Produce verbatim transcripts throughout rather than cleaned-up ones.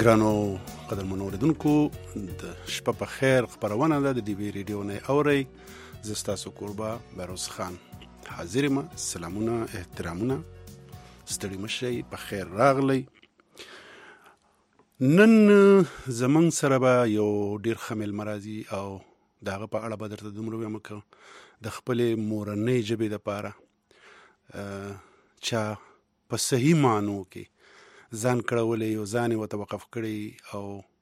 ګرانو قدرمنو اوریدونکو د شپه په خیر خبرونه ده د ډي وی ریډیو نه اوري زه ستاسو کوربه بروز خان حاضر یم. سلامونه احترامونه ستړي مشئ په خیر راغلی. نن زمون سره به یو ډیر خمیل مرضی او داغه په اړه به درته دومره وایم چې د خپل مورنۍ ژبې دپاره چا په صحیح معنو کې ځان کړولی او ځان یې ورته وقف کړی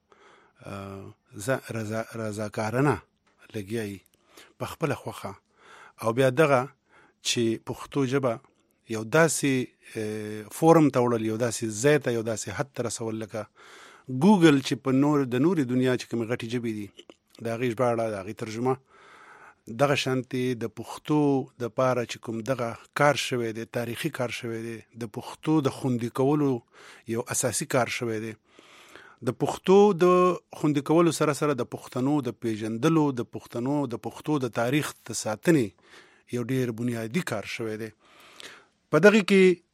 او رضا رضاکارانه لګیا یي په خپله خوښه، او بیا دغه چې پښتو ژبه یو داسې فورم ته وړل، یو داسې ځای ته، یو داسې حد ته رسول لکه ګوګل چې په نور د نورې دنیا چې کومې غټې ژبې دي د هغې ژباړه، د هغې ترجمه، دغه شانتې د پښتو د پاره چې کوم دغه کار شوی دی، تاریخي کار شوی دی، د پښتو د خوندي کولو یو اساسي کار شوی دی. د پښتو د خوندي کولو سره سره د پښتنو د پیژندلو، د پښتنو د پښتو د تاریخ د ساتنې یو ډیر بنیادی کار شوی دی. په دغه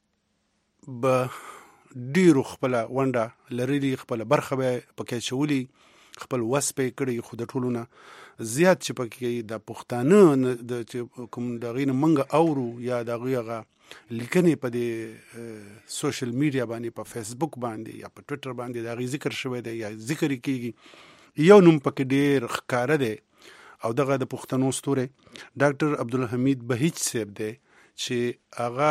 کې به ډیرو خپله ونډه لرلي، خپله برخه به پکې چولی، خپل وس پې کړی، خو د ټولو نه زیات چې پکې د پښتانه د چې کوم د هغې نه موږ اورو یا د هغوی هغه لیکنې په دې سوشل میډیا باندې، په فیسبوک باندې یا په ټویټر باندې د هغې ذکر شوی دی یا ذکر یې کېږي، یو نوم پکې ډېر ښکاره دی او دغه د پښتنو ستوری ډاکټر عبدالحمید بهیج صاحب دی چې هغه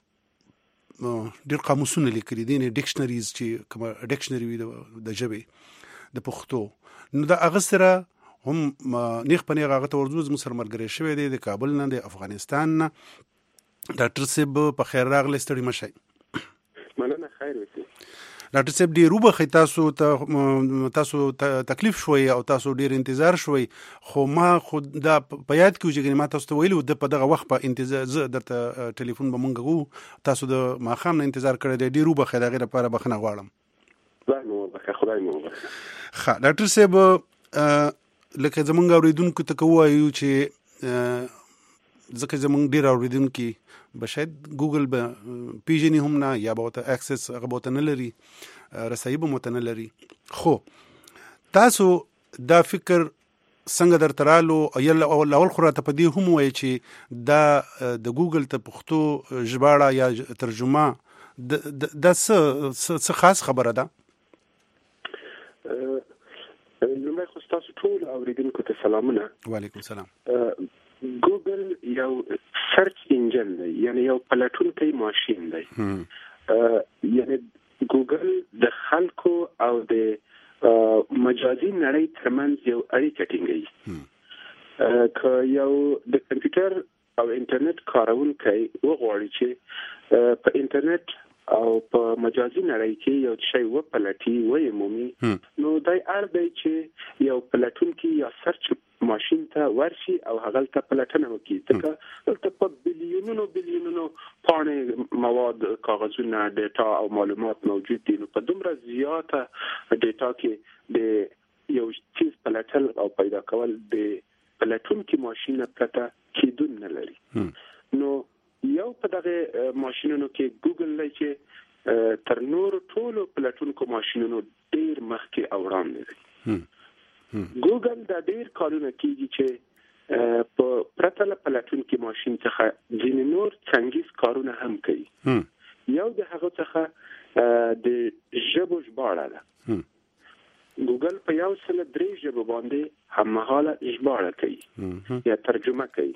ډېر قاموسونه لیکلي دي، ډکشنریز چې کومه ډکشنري وي د ژبې د پښتو. نو د هغه سره هم نیغ په نیغ هغه ته ورځو، زموږ سره ملګری شوی دی د کابل نه، د افغانستان نه. ډاکټر صاحب په خیر راغلی، ستړي مه شئ. مننه، خیر وکړي. ډاکټر صاحب ډېر وبخئ، تاسو ته تاسو تکلیف شوی او تاسو ډېر انتظار شوی، خو ما خو دا په یاد کې و چې ما تاسو ته ویلي و د په دغه وخت په انتظار زه درته ټلیفون به مونږ کوو، تاسو د ماښام نه انتظار کړی دی. ډېر وبخئ، د هغې لپاره بخښنه غواړم. خدای مو وبخښه، خدای مو وبخښه. ښه ډاکټر صاحب، لکه زمونږ اوریدونکو ته که ووایو چې ځکه زمونږ ډېر اوریدونکي به شاید ګوګل به پیژني هم نه، یا به ورته اکسس هغه به ورته نه لري، رسایي به ورته نه لري، خو تاسو دا فکر څنګه درته رالو؟ یا اول خو راته په دې هم ووایي چې دا د ګوګل ته پښتو ژباړه یا ترجمه دا څه خاص خبره ده؟ لومړی خو ستاسو ټول اوریدونکو ته سلامونه. وعلیکم سلام. ګوګل یو سرچ انجن دی، یعنی یو پلټونکی ماشین دی. یعنی ګوګل د خلکو او د مجازي نړۍ ترمنځ یو اړیکه ټینګوي. که یو د کمپیوټر او انټرنیټ کارونکی وغواړي چې په انټرنیټ او په مجازي نړۍ کې یو شی وپلټي ویې مومي، نو دی اړ دی چې یو پلټونکی یا سرچ ماشین ته ورشي او هغلته پلټنه وکړي، ځکه دلته په بلیونونو بلیونونو پاڼې مواد، کاغذونه، ډیټا او معلومات موجود دي. نو په دومره زیاته ډیټا کې د یو چیز پلټل او پیدا کول د پلټونکي ماشین پرته کیدون نه لري. نو یو په دغه ماشینونو کې ګوګل لای چې تر نور ټولو پلټونکو ماشینونو ډیر مخکې او وړاندې دی. ګوګل دا ډیر کارونه کوي چې په پرته له پلټونکي ماشین څخه ځینې نور څنګهیز کارونه هم کوي. یو د هغه څخه د ژبو ژباړه ده. ګوګل په یو سل درې ژبو باندې هممهاله ژباړه کوي یا ترجمه کوي.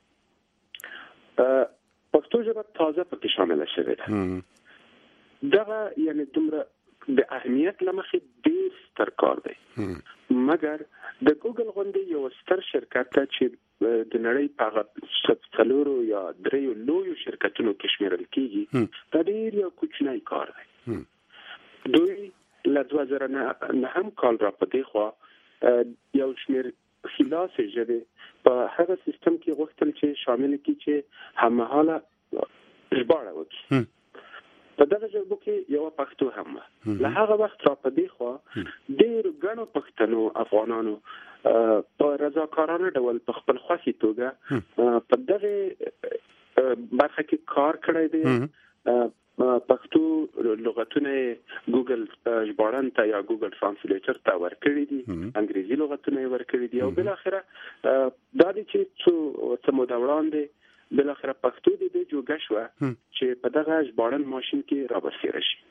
پښتو ژبه تازه پکې شامله شوې ده. دغه یعنی دومره د اهمیت له مخې ډېر ستر کار دی، مګر د ګوګل غوندې یو ستر شرکت ته چې د نړۍ په هغه څلورو یا دریو لویو شرکتونو کې شمیرل کېږي، دا ډېر یو کوچنی کار دی. دوی له دوه زره نهم کال را په دې خوا یو شمېر خلاصې ژبې په هغه سیستم کې غوښتل چې شامل کړي چې هممهاله ژباړه وکړي. په دغه ژبو کې یو پښتو هم وه. له هغه وخت را په دې خوا ډېرو ګڼو پښتنو افغانانو په رضاکارانه ډول په خپل خوښې توګه په دغه برخه کې کار کړی دی. پښتو لغتونه ګوګل ژباړن ته یا ګوګل ترانسلیټر ته ورکړي دي، انګریزي لغتونه ورکړي دي، او بل اخره دا دي چې څو څو موده وړاندې بل اخره پښتو د دې جوګه شو چې په دغه ژباړن ماشين کې را بسیره شي.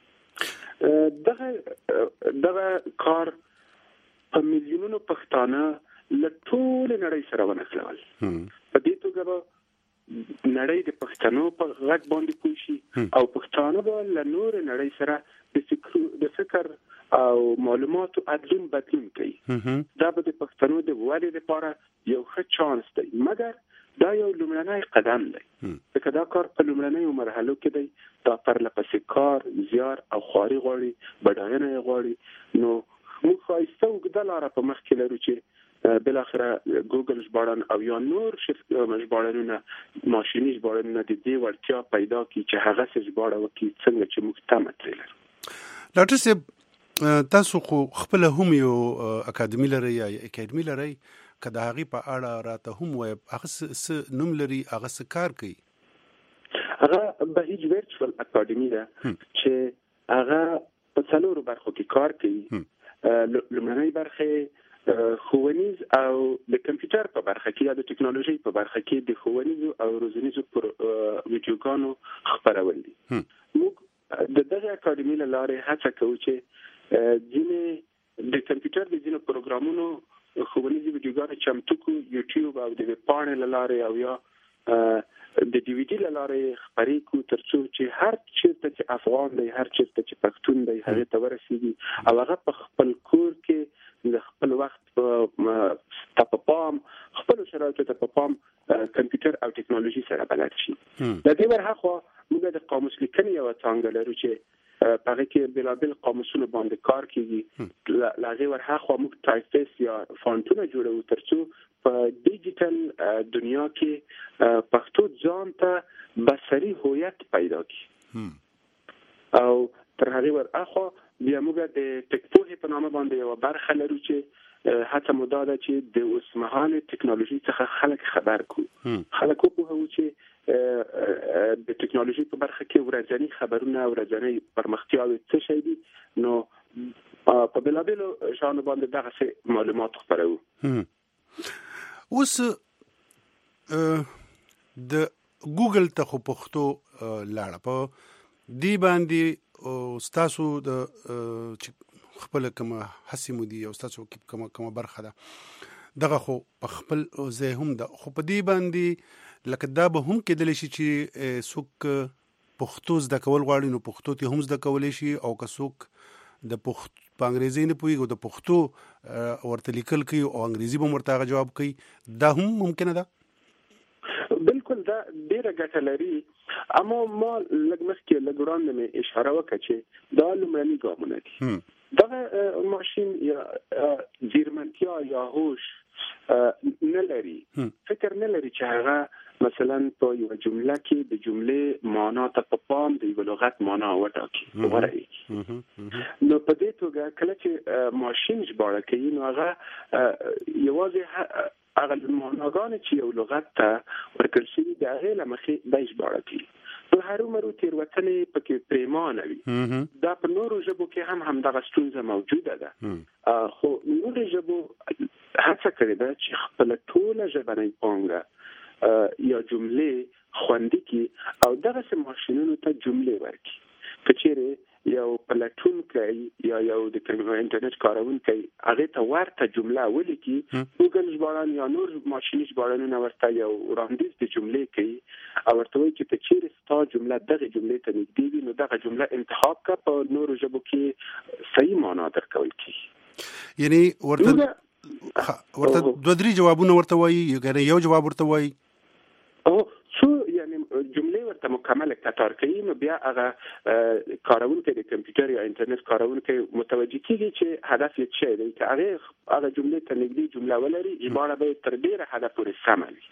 دغه دغه کار په میلیونونو پښتانه له ټول نړۍ سره ونښلول. په دې توګه به نړۍ د پښتنو په غږ باندې پوه شي او پښتانه به له نور نړۍ سره د فکر د فکر او معلوماتو ادلون بدلون کوي. دا به د پښتنو د ودې لپاره یو ښه چانس دی، مګر دا یو لومړنی قدم دی. ځکه دا کار په لومړنیو مرحلو کې دی، دا پرلپسې کار، زیار او خواري غواړي، بډاینه یې غواړي. نو موږ ښایسته اوږده لاره په مخ کې لرو چې بل اخره ګوګل ژباړن او یا نور ژباړنونه ماشيني ژباړنونه د دې وړتیا پیدا کړي چې هغه څه ژباړه وکړي څنګه چې موږ تمه ترې لرو. ډاکټر صاحب، تاسو خو خپل هم یو اکاډمي لرئ یا اکاډمي لرئ، که د هغې په اړه راته هم وایي هغه څه نوم لري، هغه څه کار کوي؟ هغه بهیج ورچوال اکاډمي ده چې هغه په څلورو برخو کې کار کوي. لومړنۍ برخه ښوونیز او د کمپیوټر په برخه کې یا د ټکنالوژي په برخه کې د ښوونیزو او روزنیزو ویډیوګانو خپرول دي. موږ د دغه اکاډمي له لارې هڅه کوو چې ځینې د کمپیوټر د ځینو پروګرامونو ښوونیزي ویډیوګانې چمتو کړو، یوټیوب او د ویب پاڼې له لارې او یا د ډي وي ډي له لارې خپرې کړو، ترڅو چې هر چیرته چې افغان دی، هر چیرته چې پښتون دی، هغې ته ورسېږي او هغه په خپل کور کې د خپل وخت ته په پام، خپل شرایطو ته په پام کمپیوټر او ټکنالوژي سره بلد شي. د دې ورهاخوا موږ د قاموس لیکنې یوه څانګه لرو چې په هغې کې بېلابېل قاموسونه باندې کار کېږي. له هغې ورهاخوا موږ ټایپفیس یا فانټونه جوړوو ترڅو په ډیجیټل دنیا کې پښتو ځان ته بصري هویت پیدا کړي. او تر هغې ورهاخوا بیا موږ د ټکپوهې په نامه باندې یوه برخه لرو چې هڅه مو دا ده چې د اوسمهالې ټکنالوژي څخه خلک خبر کړو، خلک وپوهوو چې د ټکنالوژي په برخه کې ورځني خبرونه، ورځني پرمختیاوې څه شی دي. نو په بېلابېلو شیانو باندې دغسې معلومات خپروو. اوس د ګوګل ته خو پښتو لاړه، په دې باندې ستاسو د خپل کومه هڅې مو دي او ستاسو کومه کومه برخه ده، دغه خو په خپل ځای هم ده، خو په دې باندې لکه دا به هم کېدلی شي چې څوک پښتو زده کول غواړي نو پښتو ته هم زده کولی شي، او که څوک د پښتو په انګریزي نه پوهېږي او د پښتو ورته لیکل کوي او انګریزي به هم ورته هغه جواب کوي، دا هم ممکنه ده؟ بالکل، دا ډېره ګټه لري. اما ما لږ مخکې لږ وړاندې مې اشاره وکړه چې دا لومړني ګامونه دي. دغه ماشین یا ځیرمنتیا یا هوش نه لري، فکر نه لري چې هغه مثلا په یوه جمله کې د جملې معنا ته په پام د یوه لغت معنا وټاکي، وغورئ. نو په دې توګه کله چې ماشین ژباړه کوي نو هغه یوازې هغه معناګانې چې یو لغت ته ورکړل شوي د هغې له مخې دی ژباړه کوي. نو هرومرو تېروتنې پکې پرېمانه وي. دا په نورو ژبو کې هم همدغه ستونزه موجوده ده، خو نورو ژبو هڅه کړې ده چې خپله ټوله ژبنۍ پانګه یا جملې خوندي کړي او دغسې ماشینونو ته جملې ورکړي. که چیرې یو پلټونکی یا یو د انټرنیټ کارونکی هغې ته ورته جمله ولیکي، ګوګل ژباړن یا نور ماشیني ژباړنونه ورته یو وړاندیز د جملې کوي او ورته وایي چې که چیرې ستا جمله دغې جملې ته نږدې وي نو دغه جمله انتخاب کړه، په نورو ژبو کې صحیح معنا درکول کېږي. یعنې ورته ورته دوه درې جوابونه ورته وایي، یعنې یو جواب ورته وایي او څو یعنې جملې ورته مکمل کتار کوي. نو بیا هغه کارونکی د کمپیوټر یا انټرنیټ کارونکی متوجه کېږي چې هدف یې څه دی، که هغې هغه جملې ته نږدې جمله ولري ژباړه به یې تر ډېره حده پورې سمه وي.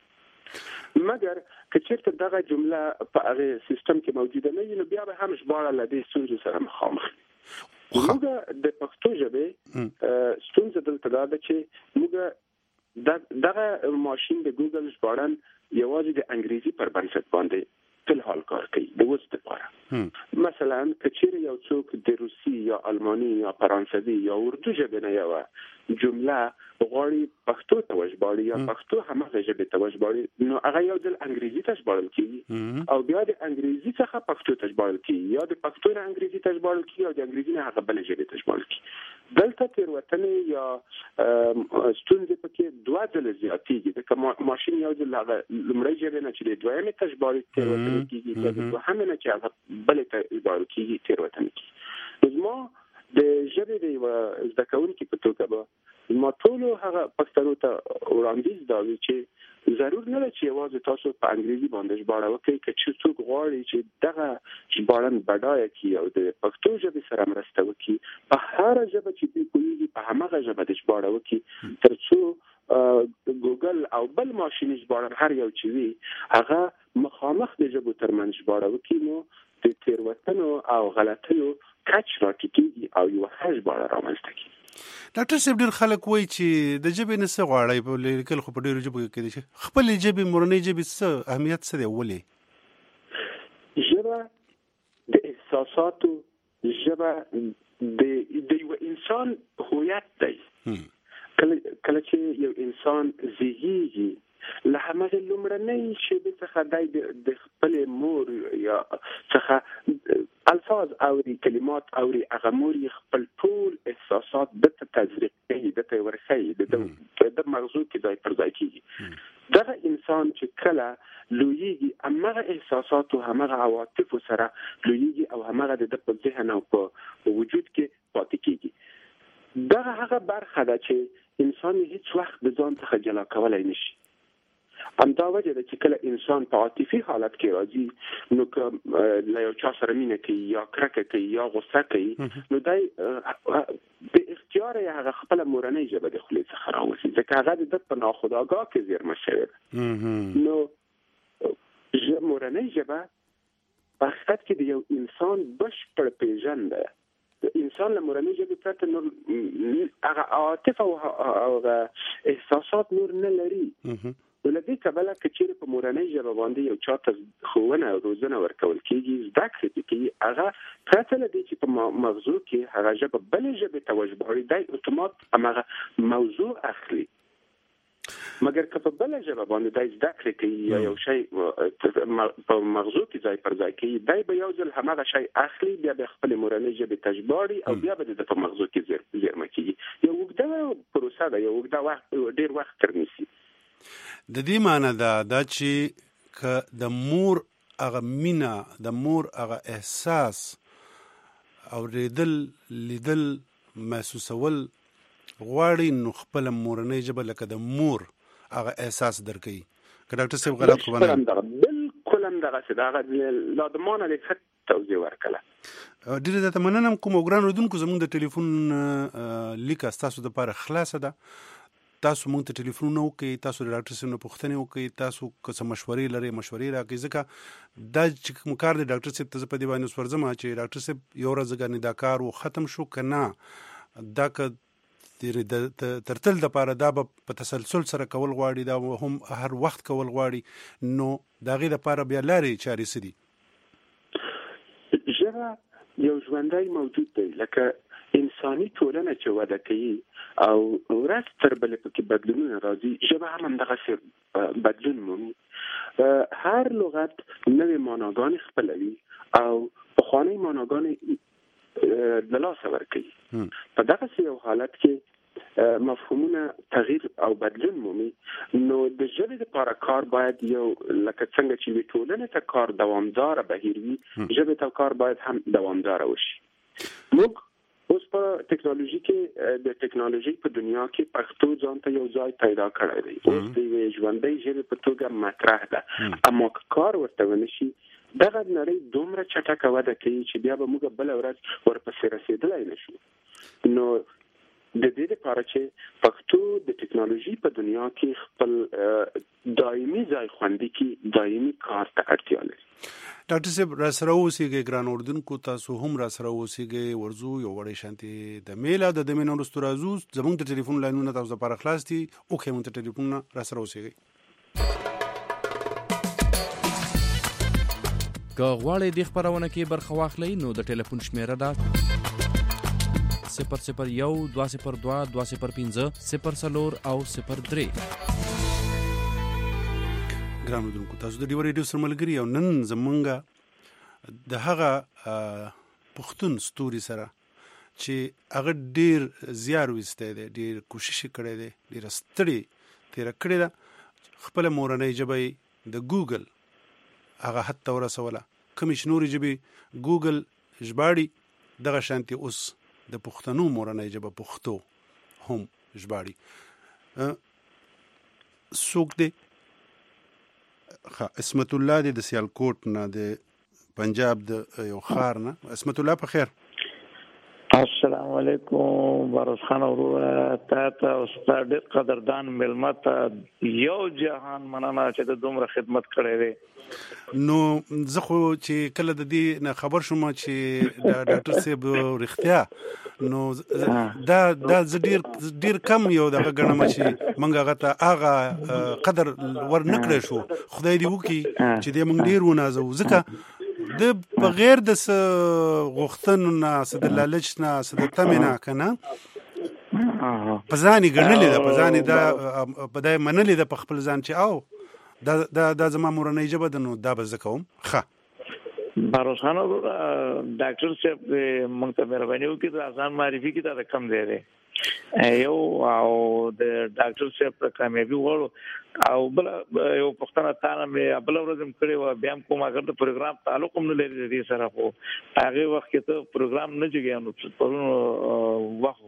مګر که چېرته دغه جمله په هغې سیسټم کې موجوده نه وي نو بیا به هم ژباړه له دې ستونزو سره مخامخ وي. موږ د پښتو ژبې ستونزه دلته دا ده چې موږ دغه ماشین د ګوګل ژباړن یوازې د انګریزي پر بنسټ باندې فل حال کار کوي د اوس لپاره. مثلا کچیر یو څوک د روسي یا الماني یا فرانسوي یا اردو ژبه نه یو جمله غواړي پښتو ته وژباړي یا پښتو همغه ژبه ته وژباړي، نو هغه یو د انګریزي ته ژباړل کیږي او بیا د انګریزي څخه پښتو ته ژباړل کیږي یا د پښتو نه انګریزي ته ژباړل کیږي او د انګریزي نه هغه بل ژبه ته ژباړل کیږي. دلته تیروتنې یا ستونزې پکې دوه ځله زیاتېږي، ځکه ماشین یو ځل هغه لومړی ژبه نه چې د دویمې ته ژباړي تیروتنې کیږي، بیا د دوهمې نه چې هغه بلې ته ژباړل کیږي تیروتنې کیږي. زما د ژبې د یوه زده کوونکي په توګه به ما ټولو هغه پښتنو ته وړاندیز دا وي چې ضرور نه ده چې یوازې تاسو په انګریزي باندې ژباړه وکړئ، که چې څوک غواړي چې دغه ژباړن بډایه کړي او د پښتو ژبې سره مرسته وکړي، په هره ژبه چې دوی پوهېږي په همغه ژبه د ژباړه وکړي، تر څو ګوګل او بل ماشیني ژباړن هر یو چې وي هغه مخامخ د ژبو ترمنځ ژباړه وکړي، نو د تېروتنو او غلطیو کچ راټیټېږي او یوه ښه ژباړه رامنځته کېږي. ډاکټر صاحب ډېر خلک وایي چې د ژبې نه څه غواړئ، په لیکل خو په ډېرو ژبو کې کېدای شي، خپلې ژبې مورنۍ ژبې څه اهمیت څه دی، ولې؟ ژبه د احساساتو، ژبه د د یو انسان هویت دی. کله کله چې یو انسان زیږېږي له همغه لومړنۍ شیبې څخه دی د خپلې مور یا څخه الفاظ اوري، کلمات اوري، هغه مور یې خپل ټول احساسات دته تزریق کوي، دته ورخی د مغزو کې ځای پر ځای کېږي. دغه انسان چې کله لویږي همغه احساسات او همغه عواطف سره لویږي او همغه د په ذهن او په وجود کې پاتې کېږي. دغه هغه برخه ده چې انسان هیڅ وخت د ځان څخه جلا کولی نشي. همدا وجه ده چې کله انسان په عاطفي حالت کې راځي، نو که له یو چا سره مینه کوي یا کرکه کوي یا غصه کوي، نو دی د اختیار یې هغه خپله مورنۍ ژبه د خولې څخه راوځي، ځکه هغه د ده په ناخودآګاه کې زیرمه شوې ده. نو مورنۍ ژبه په حقیقت کې د یو انسان بشپړ پیژند ده. انسان له مورنۍ ژبې پرته نور هغه عواطف او هغه احساسات نور نه لري. نو له دې کبله که چېرې په مورنۍ ژبه باندې یو چا ته ښوونه او روزنه ورکول کېږي، زده کړې پرې کوي، هغه پرته له دې چې په مغزو کې هغه ژبه بلې ژبې ته وژباړي، دی اتومات همغه موضوع اخلي. مګر که په بله ژبه باندې دی زده کړې کوي یا یو شی په مغزو کې ځای پر ځای کوي، دی به یو ځل همغه شی اخلي، بیا به خپلې مورنۍ ژبې ته ژباړي او بیا به د په مغزو کې زیرمه کېږي. یو اوږده پروسه ده، یو اوږده وخت، ډېر وخت تر نیسي. د دې معنی ده دا چې که د مور هغه مینه، د مور هغه احساس اورېدل، لیدل، محسوسول غواړي، نو خپله مورنۍ ژبه لکه د مور هغه احساس درکوي. که ډاکټر صاحب غلط خو به نه بالکل همدغسې ده، هغه لازمانه دی ښه توضیح ورکړله. ډېره زیاته مننه کوم ګران اورېدونکو، زموږ د ټلیفون لیکه ستاسو دپاره خلاصه ده. تاسو مونږ ته ټلیفونونه وکړئ، تاسو د ډاکټر صاحب نه پوښتنې وکړئ، تاسو که څه مشورې لرئ مشورې راکړئ، ځکه دا چې کوم کار دی ډاکټر صاحب ته زه په دې باندې اوس ورځم چې ډاکټر صاحب یو ورځ ګنې دا کار و ختم شو، که نه دا که تر تل دپاره دا به په تسلسل سره کول غواړي، دا هم هر وخت کول غواړي، نو د هغې دپاره بیا لارې چارې څه دي؟ ژبه یو ژوندی موجود دی، لکه انساني ټولنه چې وده کوي او ورځ تر بلې پکې بدلونونه راځي، ژبه هم همدغسې بدلون مومي. هر لغت نوې معناګانې خپلوي او پخوانۍ معناګانې له لاسه ورکوي. په دغسې یو حالت کې مفهومونه تغییر او بدلون مومي، نو د ژبې لپاره کار باید یو لکه څنګه چې وي ټولنې ته کار دوامداره بهیر وي، ژبې ته کار باید هم دوامداره وشي. موږ اوس په ټکنالوژي کې د ټکنالوژي په دنیا کې پښتو ځان ته یو ځای پیدا کړی دی، اوس د یوې ژوندۍ ژبې په توګه مطرح ده، اما که کار ورته ونه شي دغه نړۍ دومره چټکه وده کوي چې بیا به موږ بله ورځ ورپسې رسېدلی نه شو. نو د دې لپاره چې پښتو د ټکنالوژي په دنیا کې خپل دایمي ځای خوندي کړي، دایمي کار ته اړتیا لري. ډاکټر صاحب راسره اوسېږئ، ګران اورېدونکو تاسو هم راسره اوسېږئ. ورځو یو وړی شانتې د میله د دمې نه وروستو راځو، زموږ د ټلیفون لاینونه تاسو دپاره خلاص دي، وکړئ مونږ ته ټلیفونونه، راسره اوسېږئ. که غواړئ دې خپرونه کې برخه واخلئ نو د ټلیفون شمیره ده صفر صفر یو دوه صفر دوه دوه صفر پنځه صفر څلور او صفر درې. ګران اوریدونکو، تاسو د ډیو ریډیو سره ملګري او نن زمونږ د هغه پښتون ستوري سره چې هغه ډیر زیار وسته دی، ډیر کوشش کړی دی، ډیر ستړي تیر کړی ده، خپل مورنۍ ژبه د ګوګل هغه حتی ورسوله. کومې چې نورې ژبې ګوګل ژباړي دغه شانتي اوس د پښتنو مورنۍ ژبه پښتو هم ژباړي. څوک دی؟ اسمت الله دی د سیالکوټ نه، د پنجاب د یو ښار نه. اسمت الله په خیر؟ السلام علیکم باروس خان وروره، تا ته استاد ډېر قدردان مېلمه ته یو جهان مننه چې د دومره خدمت کړی دی. نو زه خو چې کله د دې نه خبر شوم چې ډاکټر صاحب رښتیا، نو دا دا زه ډېر ډېر کم یو دغه ګڼم چې موږ هغه ته هغه قدر ورنکړی شو. خدای دې وکړي چې دې موږ ډېر ونازو، ځکه د بغیر د غوښتنو نه، څه د لالچ نه، څه د تمې نه که نه په ځان یې ګڼلې ده، په ځان یې دا په دا یې منلې ده په خپل ځان چې او دا دا دا زما مورنۍ ژبه ده، نو دا به زه کوم. ښه باروس خان وروره، ډاکټر صاحب موږ ته مهرباني وکړي د ځان معرفي کړي، دا د کم دی دی یو او د ډاکټر صاحب ته کامیابي وغواړو. او بل یو پوښتنه تا نه مې بله ورځ هم کړې وه، بیا هم کوم اگر د پروګرام تعلق هم نه لري د دې سره، خو هغې وخت کې ته پروګرام نه جګیا نو پرون وخت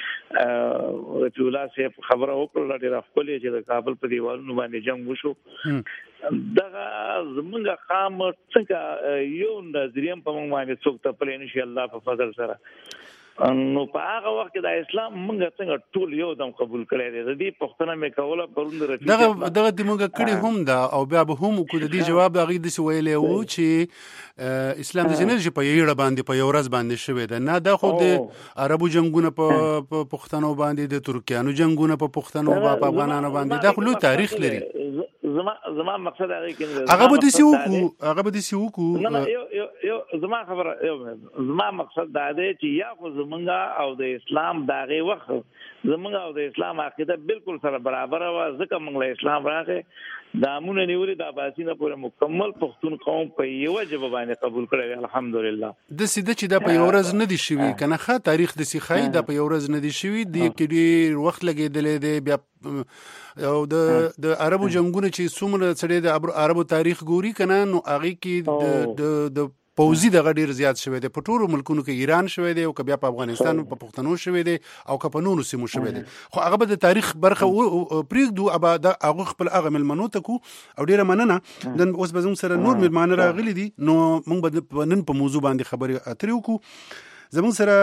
رفیع الله صاحب خبره وکړله ډېره ښکلې چې د کابل په دیوالونو باندې جنګ وشو. دغه زمونږ قام څنګه یو نظریه هم په موږ باندې څوک تپلی نه شي الله په فضل سره. نو په هغه وخت کې د اسلام موږ څنګه ټول یو دم قبول کړی دی. د دې پوښتنه مې کوله پرون د رفیع دغه دغه دې موږ کړې هم ده او بیا به هم وکړو. د دې جواب د هغې داسې ویلی و چې اسلام داسې نه دی چې په یوه باندې په یو ورځ باندې شوی ده، نه دا خو د عربو جنګونه په پښتنو باندې، د ترکیانو جنګونه په پښتنو په افغانانو باندې، دا خو لوی تاریخ لري. زما زما مقصد هغه کې هغه به داسې وکړو هغه به داسې وکړو نه نه یو یو زما خبره یو زما مقصد دا دی چې یا خو زمونږ او د اسلام د هغې وخت زمونږ او د اسلام عقیده بالکل سره برابره وه، ځکه موږ له اسلام راغی دامونه نیولي د عباسي نه پورې مکمل پښتون قوم په یوه ژبه باندې قبول کړی دی الحمدلله. داسې ده چې دا په یو ورځ نه دي شوي که نه، ښه تاریخ داسې ښایي دا په یو ورځ نه دي شوي، دې کې ډېر وخت لګېدلی دی. بیا او د د عربو جنګونه چې څومره سړی د عربو تاریخ ګوري که نه، نو هغې کې د د پوځي دغه ډېر زیات شوی دی. په ټولو ملکونو کې ایران شوی دی او که بیا په افغانستان په پښتنو شوی دی او که په نورو سیمو شوی دی، خو هغه به د تاریخ برخه پرېږدو، به هغه خپل هغه مېلمنو ته کو. او ډېره مننه. نن اوس به زموږ سره نور مېلمانه راغلي دي، نو موږ به نن په موضوع باندې خبرې اترې وکړو. زموږ سره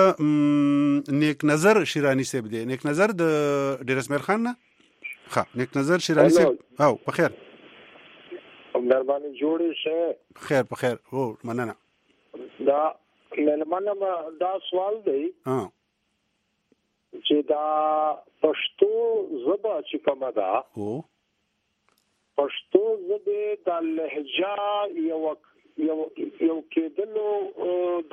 نیک نظر شیراني صاحب دی. نیک نظر د ډېر اسماعیل خان نه. ښه نیک نظر شیراني صاحب، او په خیر؟ مهرباني جوړې شه. خیر په خیر. او مننه. دا مېلمانه دا سوال دی چې دا پښتو ژبه چې کومه ده، پښتو ژبې د لهجه یو یو یو کېدلو د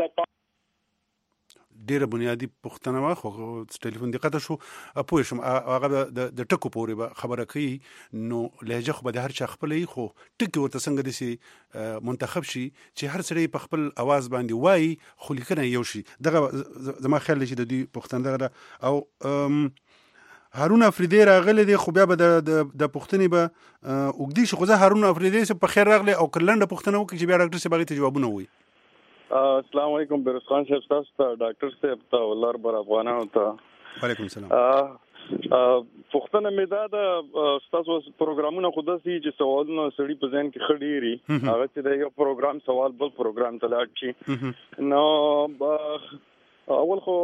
ډیره بنیادی پوښتنه وه، خو ټلیفون دې قطع شو. پوه شم هغه د ټکو پورې به خبره کوي. نو لهجه خو به د هر چا خپله وي، خو ټکي ورته څنګه داسې منتخب شي چې هر سړی په خپل اواز باندې وایي، خو لیکنه یو شي. دغه زما خیال دی چې د دوی پوښتنه دغه ده. او هارون افریدی راغلی دی، خو بیا به د پوښتنې به اوږدې شي. خو زه هارون افریدی صاحب په خیر راغلی، او که لنډه پوښتنه وکړي چې بیا ډاکټر صاحب هغې ته جوابونه ووایي. السلام علیکم بیروز خان صاحب، تاسو ته ډاکټر صاحب ته ولر بر افغانانو ته وعلیکم السلام. پوښتنه مې دا ده، ستاسو پروګرامونه خو داسې چې سوالونه سړي په ذهن کې ښه ډېري، هغه چې د یو پروګرام سوال بل پروګرام ته لاړ شي. نو اول خو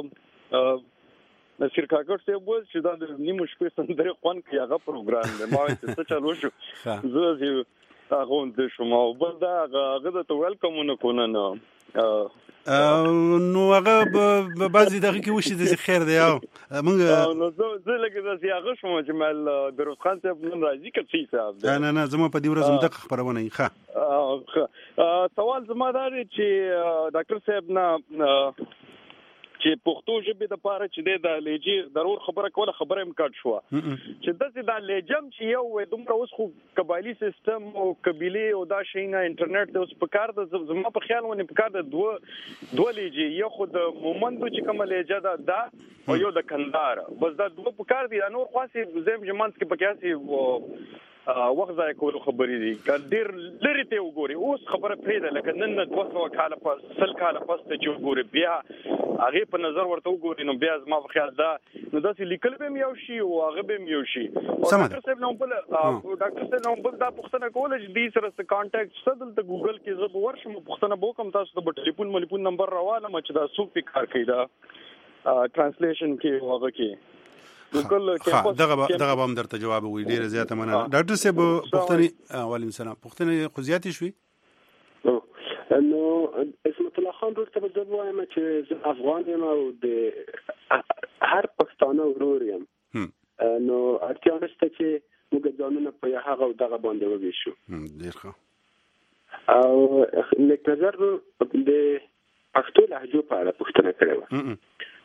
نصیر کاکړ صاحب وویل چې دا د نیمو شپې سندرې خوند کوي، هغه پروګرام دی. ما وایي چې څه چل وشو، زه هغه ونده شوم. او بل دا هغه ته ویلکم ونه کو نن نو هغه به بعضې دغه کې وشي د خیر دی او موږ نو زه لکه داسې هغه شوم چې مال بیروز خان صاحب نن راځي که څه حساب دی؟ نه نه زما په دې ورځ همدغه خپرونه یي. ښه سوال زما دا دی چې ډاکټر صاحب نه چې پښتو ژبې د پاره چې د لهجې ضرور خبره کوله خبره هم کټ شو چې داسې دا لهجم چې یو دومره اوس خو قبایلی سیستم او قبیله او دا شي نه انټرنیټ د اوس په کار د زما په خیال ونه په کار د دوه دوه لهجې یو خو د مومندو چې کومه لهجه ده دا او یو د کندهار بس دا دوه په کار دي نور خاصي زم جمانس کې پکاسي وخت ځای کولو خبرې دي که ډېر لرې ته وګوري اوس خبره پرېږده لکه نن نه دوه سوه کاله پس سل کاله پس ته چې وګوري بیا هغې په نظر ورته وګوري نو بیا زما په خیال دا نو داسې لیکل به هم یو شي او هغه به هم یو شي. ډاکټر صاحب نه هم بل ډاکټر صاحب نه هم بل دا پوښتنه کوله چې دې سره څه کانټیکټ شته دلته ګوګل کې زه به ورشم پوښتنه به وکړم تاسو ته به ټلیفون ملیفون نمبر راوالم چې دا څوک پې کار کوي دا ټرانسلیشن کې هغه کې ها دغه دغه به هم درته جواب وي. ډیره زیاته مننه ډاکټر صاحب. پوښتنې وعلیکم السلام پوښتنې خو زیاتې شوي نو اسمت الله خان ورته به زه وایم چې زه افغان یم او د هر پښتانه ورور یم نو اړتیا نشته چې موږ ځانونه په هغه دغه باندې وویشو. ډېر ښه. او نیک نظر د پښتو لهجو په اړه پوښتنه کړې وه.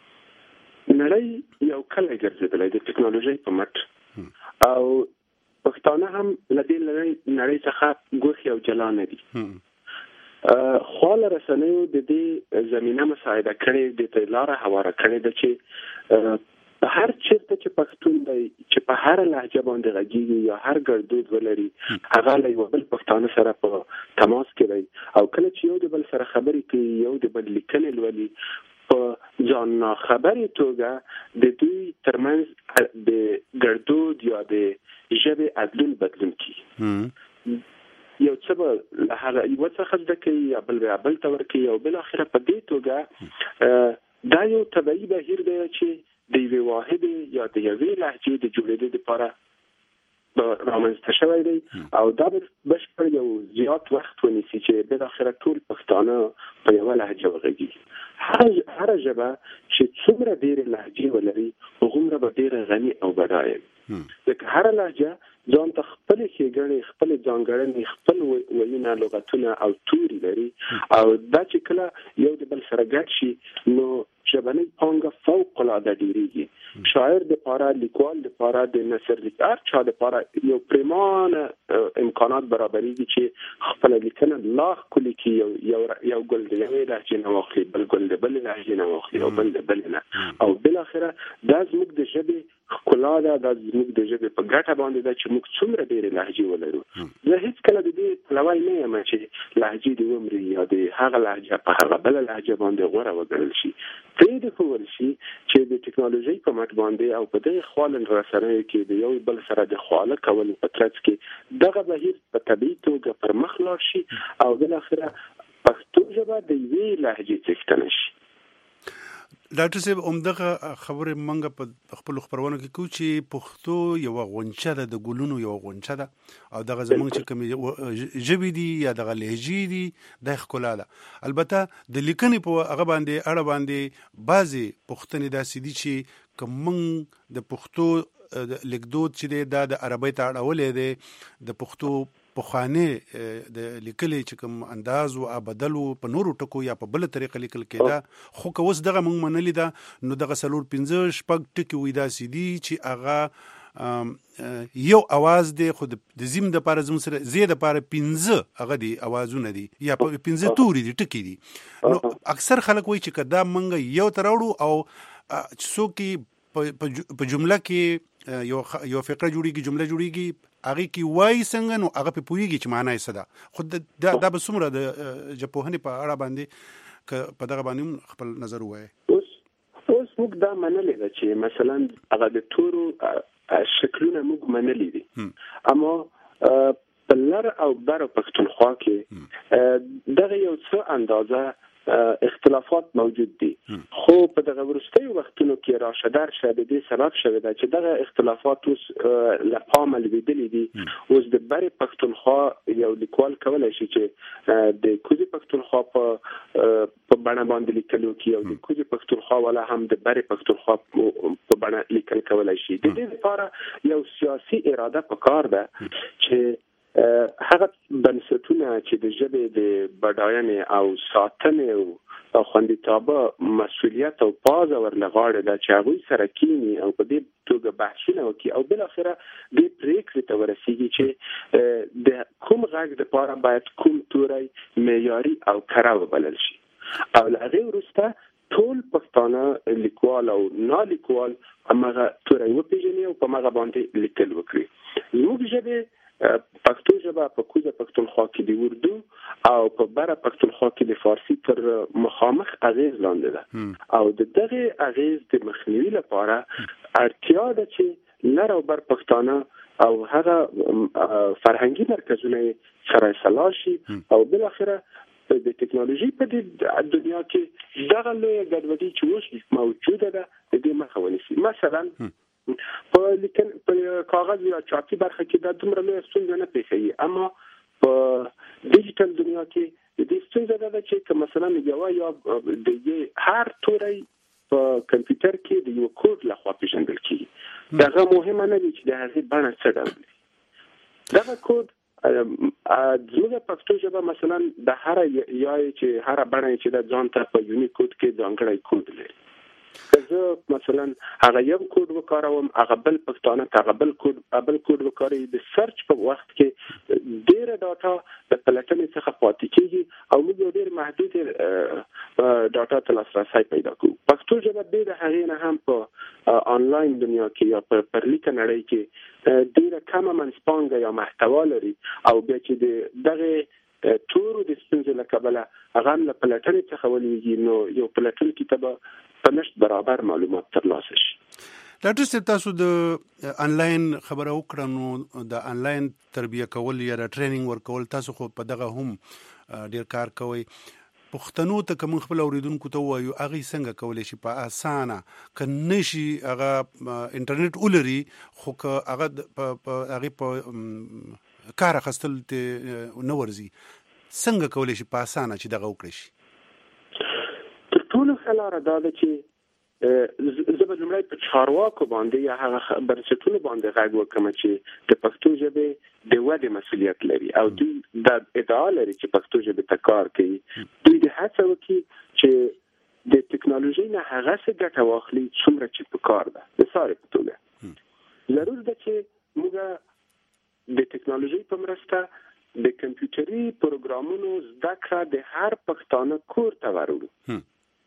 نړۍ یو کلی ګرځېدلی د ټکنالوژۍ په مټ او پښتانه هم له دې نړۍ څخه ګوښې او جلا نه دي. خواله رسنیو د دې زمینه مساعده کړې د ته لاره هواره کړې ده چې هر چیرته چې پښتون دی چې په هر لهجه باندې غږیږي یا هر ګړدود ولري هغه له یو بل پښتانه سره په تماس کې دی او کله چې یو د بل سره خبرې کوي یو د بل لیکنې لولي په ځان ناخبرې توګه د دوی ترمنځ د ګړدود یا د ژبې عدلون بدلون کیږي. یو څه به له هغه یو څه زده کوي یا بل به بل ته ورکوي او بالاخره په دې توګه دا یو طبیعي بهیر دی چې د یوې واحدې یا د یوې لهجې د جوړېدو لپاره رامنځته شوی دی او دا به بشپړ یو زیات وخت ونیسي چې بالاخره ټول پښتانه په یوه لهجه وغږیږي. هر ژبه چې څومره ډېرې لهجې ولري هغومره به ډېره غني او بډایه وي. ځکه هره لهجه ځان ته خپلې ښېګڼې خپلې ځانګړنې خپل ویونه لغتونه او توري لري او دا چې کله یو د بل سره ګډ شي نو ژبنۍ پانګه فوق العاده ډېرېږي. شاعر دپاره لیکوال دپاره د نثر لیک هر چا دپاره یو پریمانه امکانات برابرېږي چې خپله لیکنه لا ښکلې کړي یو یو ګل د یوې لهجې نه واخلي بل ګل د بلې لهجې نه واخلي او بل د بلې نه او بالاخره دا زموږ د ژبې ښکلا ده دا زموږ د ژبې په ګټه باندې ده چې موږ څومره ډېرې لهجې ولرو. زه هېڅکله د دې پلوی نه یم چې لهجې دې ومري یا د هغه لهجه په هغه بله لهجه باندې غوره وګڼل شي. پرېږدې ښوول شي چې د ټکنالوژۍ په مټ باندې او په دغې خواله رسنیو کې د یو بل سره د خواله کولو په ترڅ کې دغه بهیر په طبیعي توګه پر مخ لاړ شي او بالاخره پښتو ژبه د یوې لهجې څښتنه شي. ډاکټر صاحب همدغه خبرې موږ په خپلو خپرونو کې کوو چې پښتو یوه غونچه ده د ګلونو یوه غونچه ده او دغه زموږ چې کومې ژبې دي یا دغه لهجې دي دا ښکلا ده. البته د لیکنې په هغه باندې اړه باندې بعضې پوښتنې داسې دي چې که موږ د پښتو لیکدود چې دی دا د عربۍ ته اړولی دی د پښتو پخوانۍ د لیکلې چې کوم انداز او بدل په نورو ټکو یا په بل طریقه لیکل کېده خو که اوس دغه موږ منلې ده نو دغه څلور پنځه شپږ ټکي وي داسې دي چې هغه یو اواز دی خو د زیم دپاره زموږ سره زی دپاره پنځه هغه دي اوازونه دي یا پنځه توري دي ټکي دي. نو اکثر خلک وایي چې که دا موږ یو ته راوړو او څوک په جمله کې یو یو فقره جوړیږي جمله جوړیږي هغې کې وایي څنګه نو هغه پې پوهېږي چې معنا یې څه ده. خو دا دا به څومره د ژبپوهنې په اړه باندې که په دغه باندې هم خپل نظر ووایي. اوس اوس موږ دا منلې ده چې مثلا هغه د تورو شکلونه موږ منلې دي اما په لر او بر پښتونخوا کې دغه یو څه اندازه اختلافات موجود دي خو په دغه ورستیو وختونو کې راشدار شه د دې سبب شوی دا چې دغه اختلافات اوس له پامه لویدلې دي. اوس د بری پښتونخوا یو لیکوال کولای شي چې د کوزي پښتونخوا په په باندې باندې لیکلو کې او د کوزي پښتونخوا ولا هم د بری پښتونخوا په باندې لیکل کولای شي. د دې لپاره یو سیاسي اراده پکار ده چې هغه بنسټونه چې د ژبې د بډاینې او ساتنې او خوندیتابه مسؤلیت او پاز ورلغاړه د چاغوي سره کینی او په دې توګه بحثونه وکړي او بل اخره د پریکړې ته ورسیږي چې د کوم غږ د لپاره باید کوم توري معیاري او کره وبلل شي. او هغه وروسته ټول پښتانه لیکوال او نالیکوال هغه توري وپیژني او په هغه باندې لیکل وکړي. زموږ ژبه پښتو ژبه په کوزه پښتونخوا کې د اردو او په بره پښتونخوا کې د فارسی تر مخامخ اغیز لاندې ده او د دغه اغیز د مخنیوي لپاره اړتیا ده چې لر او بر پښتانه او هغه فرهنګي مرکزونه سره سلا شي او بل اخره د ټکنالوژي په دې دنیا کې دغه لوی ګډوډي چې اوس موجوده ده د دې مخه ونیسي. مثلا په لیکن په کاغذ یا چاپي برخه کې د دومره لوی ستونزه نه پیښیږي، اما په ډیجیټل دنیا کې د دې ستونزه ده چې مثلا یو یا د هر توري په کمپیوټر کې د یو کوډ لخوا پیژندل کیږي. دا مهمه نه دي چې د هغې بڼه څه ډول وي. دغه کوډ زموږ پښتو ژبه مثلا د هر یا چې هر بڼه چې د ځان ته په یونیکوډ کې ځانګړی کوډ لري. زه مثلا هغه یو کوډ وکاروم، هغه بل پښتانه هغه بل کوډ بل کوډ وکاروي. د سرچ په وخت کې ډیره ډاټا د پلټنې څخه پاتې کیږي او موږ ډیر محدود ډاټا ته لاسرسي پیدا کوو. پښتو ژبه د هغې نه هم په آنلاین دنیا کې یا په پرلیک نړۍ کې ډیره کمه منځپانګه یا محتوا لري او بیا چې د دغه تورو د ستونزې له کبله هغه هم له پلټنې څخه ولویږي، نو یو پلټونکي ته به په نشت برابر معلومات ترلاسه شي. ډاکټر صاحب، تاسو د انلاین خبره وکړه، نو د انلاین تربیه کول یا د ټریننګ ورکول تاسو خو په دغه هم ډیر کار کوئ. پښتنو ته کوم خپل اوریدونکو ته وایو هغه څنګه کولی شي په اسانه کنه شي هغه انټرنیټ ولري خو هغه په هغه په کار خستل ته نو ورزي، څنګه کولی شي په اسانه چې دغه وکړي شي؟ تر ټولو خلاره دا ده چې زه به لومړی په چارواکو باندې یا هغه بنسټونو باندې غږ وکړم چې د پښتو ژبې د ودې مسؤلیت لري او دوی دا ادعا لري چې پښتو ژبې ته کار کوي. دوی د هڅه وکړي چې د ټکنالوژي نه هغه څه ګټه واخلي څومره چې په کار ده. مثال په توګه ضرور ده چې موږ د ټکنالوژي په مرسته د کمپیوټري پروګرامونو زده کړه د هر پښتانه کور ته وروړو.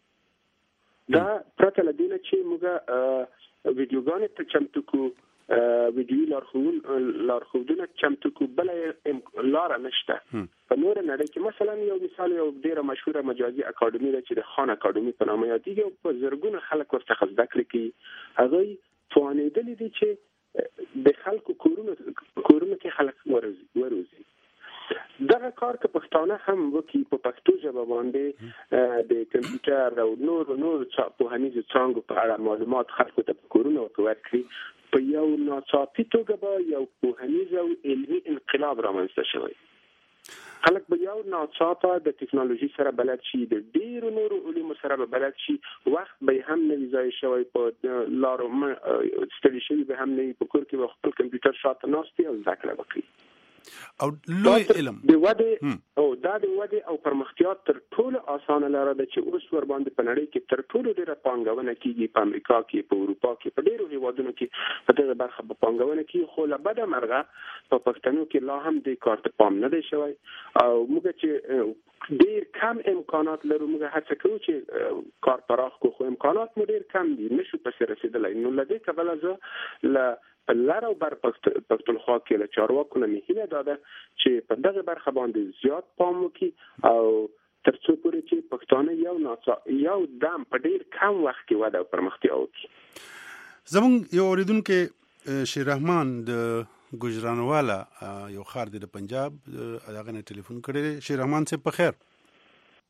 دا پرته له دې نه چې موږ ویډیوګانې ته چمتو کو، ویډیو لارښوون لارښودونه چمتو کو، بل لار نشته. په نور نړۍ کې مثلا یو مثال یو ډیره مشهوره مجازي اکاډمي ده چې د خان اکاډمي په نامه یادېږي او په زرګونه خلک ورڅخه زده کړې کوي. هغوی توانېدلي دي چې د خلکو کورونو کورونو کې خلک وروزي. دغه کار که پښتانه هم وکړي په پښتو ژبه باندې د کمپیوټر او نور نور پوهنیزو څانګو په اړه معلومات خلکو ته په کورونو ورکړي، په یو ناڅاپي توګه به یو پوهنیز او علمي انقلاب رامنځته شوی. خلک به یو ناڅاپه د ټکنالوژي سره بلد شي، د ډیرو نورو علومو سره به بلد شي، وخت به هم نه وي ضایع شوی، په لارو ستړي شوي به هم نه وي، په کور کې به خپل کمپیوټر شاته ناست وي او زده کړه وکړي. او لوی علم د ودې او دا د ودې او پرمختیا تر ټولو اسانه لاره ده چې اوس ور باندې په نړۍ کې تر ټولو ډیره پانګونه کیږي. په امریکا کې، په اروپا کې، په ډیرو هیوادونو کې په دغه برخه په پانګونه کې، خو له بده مرغه په پښتنو کې لا هم د کار ته پام نه دی شوی او موږ چې ډیر کم امکانات لرو، موږ هڅه کوو چې کار پراخ کو، خو امکانات مو ډیر کم دي، نشو پسې رسیدلی. نو له دې کبله زه له په لر او بر پښتونخوا کې له چارواکو نه مې هیله دا ده چې په دغه برخه باندې زیات پام وکړي او تر څو پورې چې پښتانه یو ناڅا یو دم په ډیر کم وخت کې وده او پرمختیا وکړي. زمونږ یو اوریدونکو شیر رحمان د ګجرانوالا یو ښار دی د پنجاب، هغه نه ټلیفون کړی. شیر رحمان صاحب په خیر؟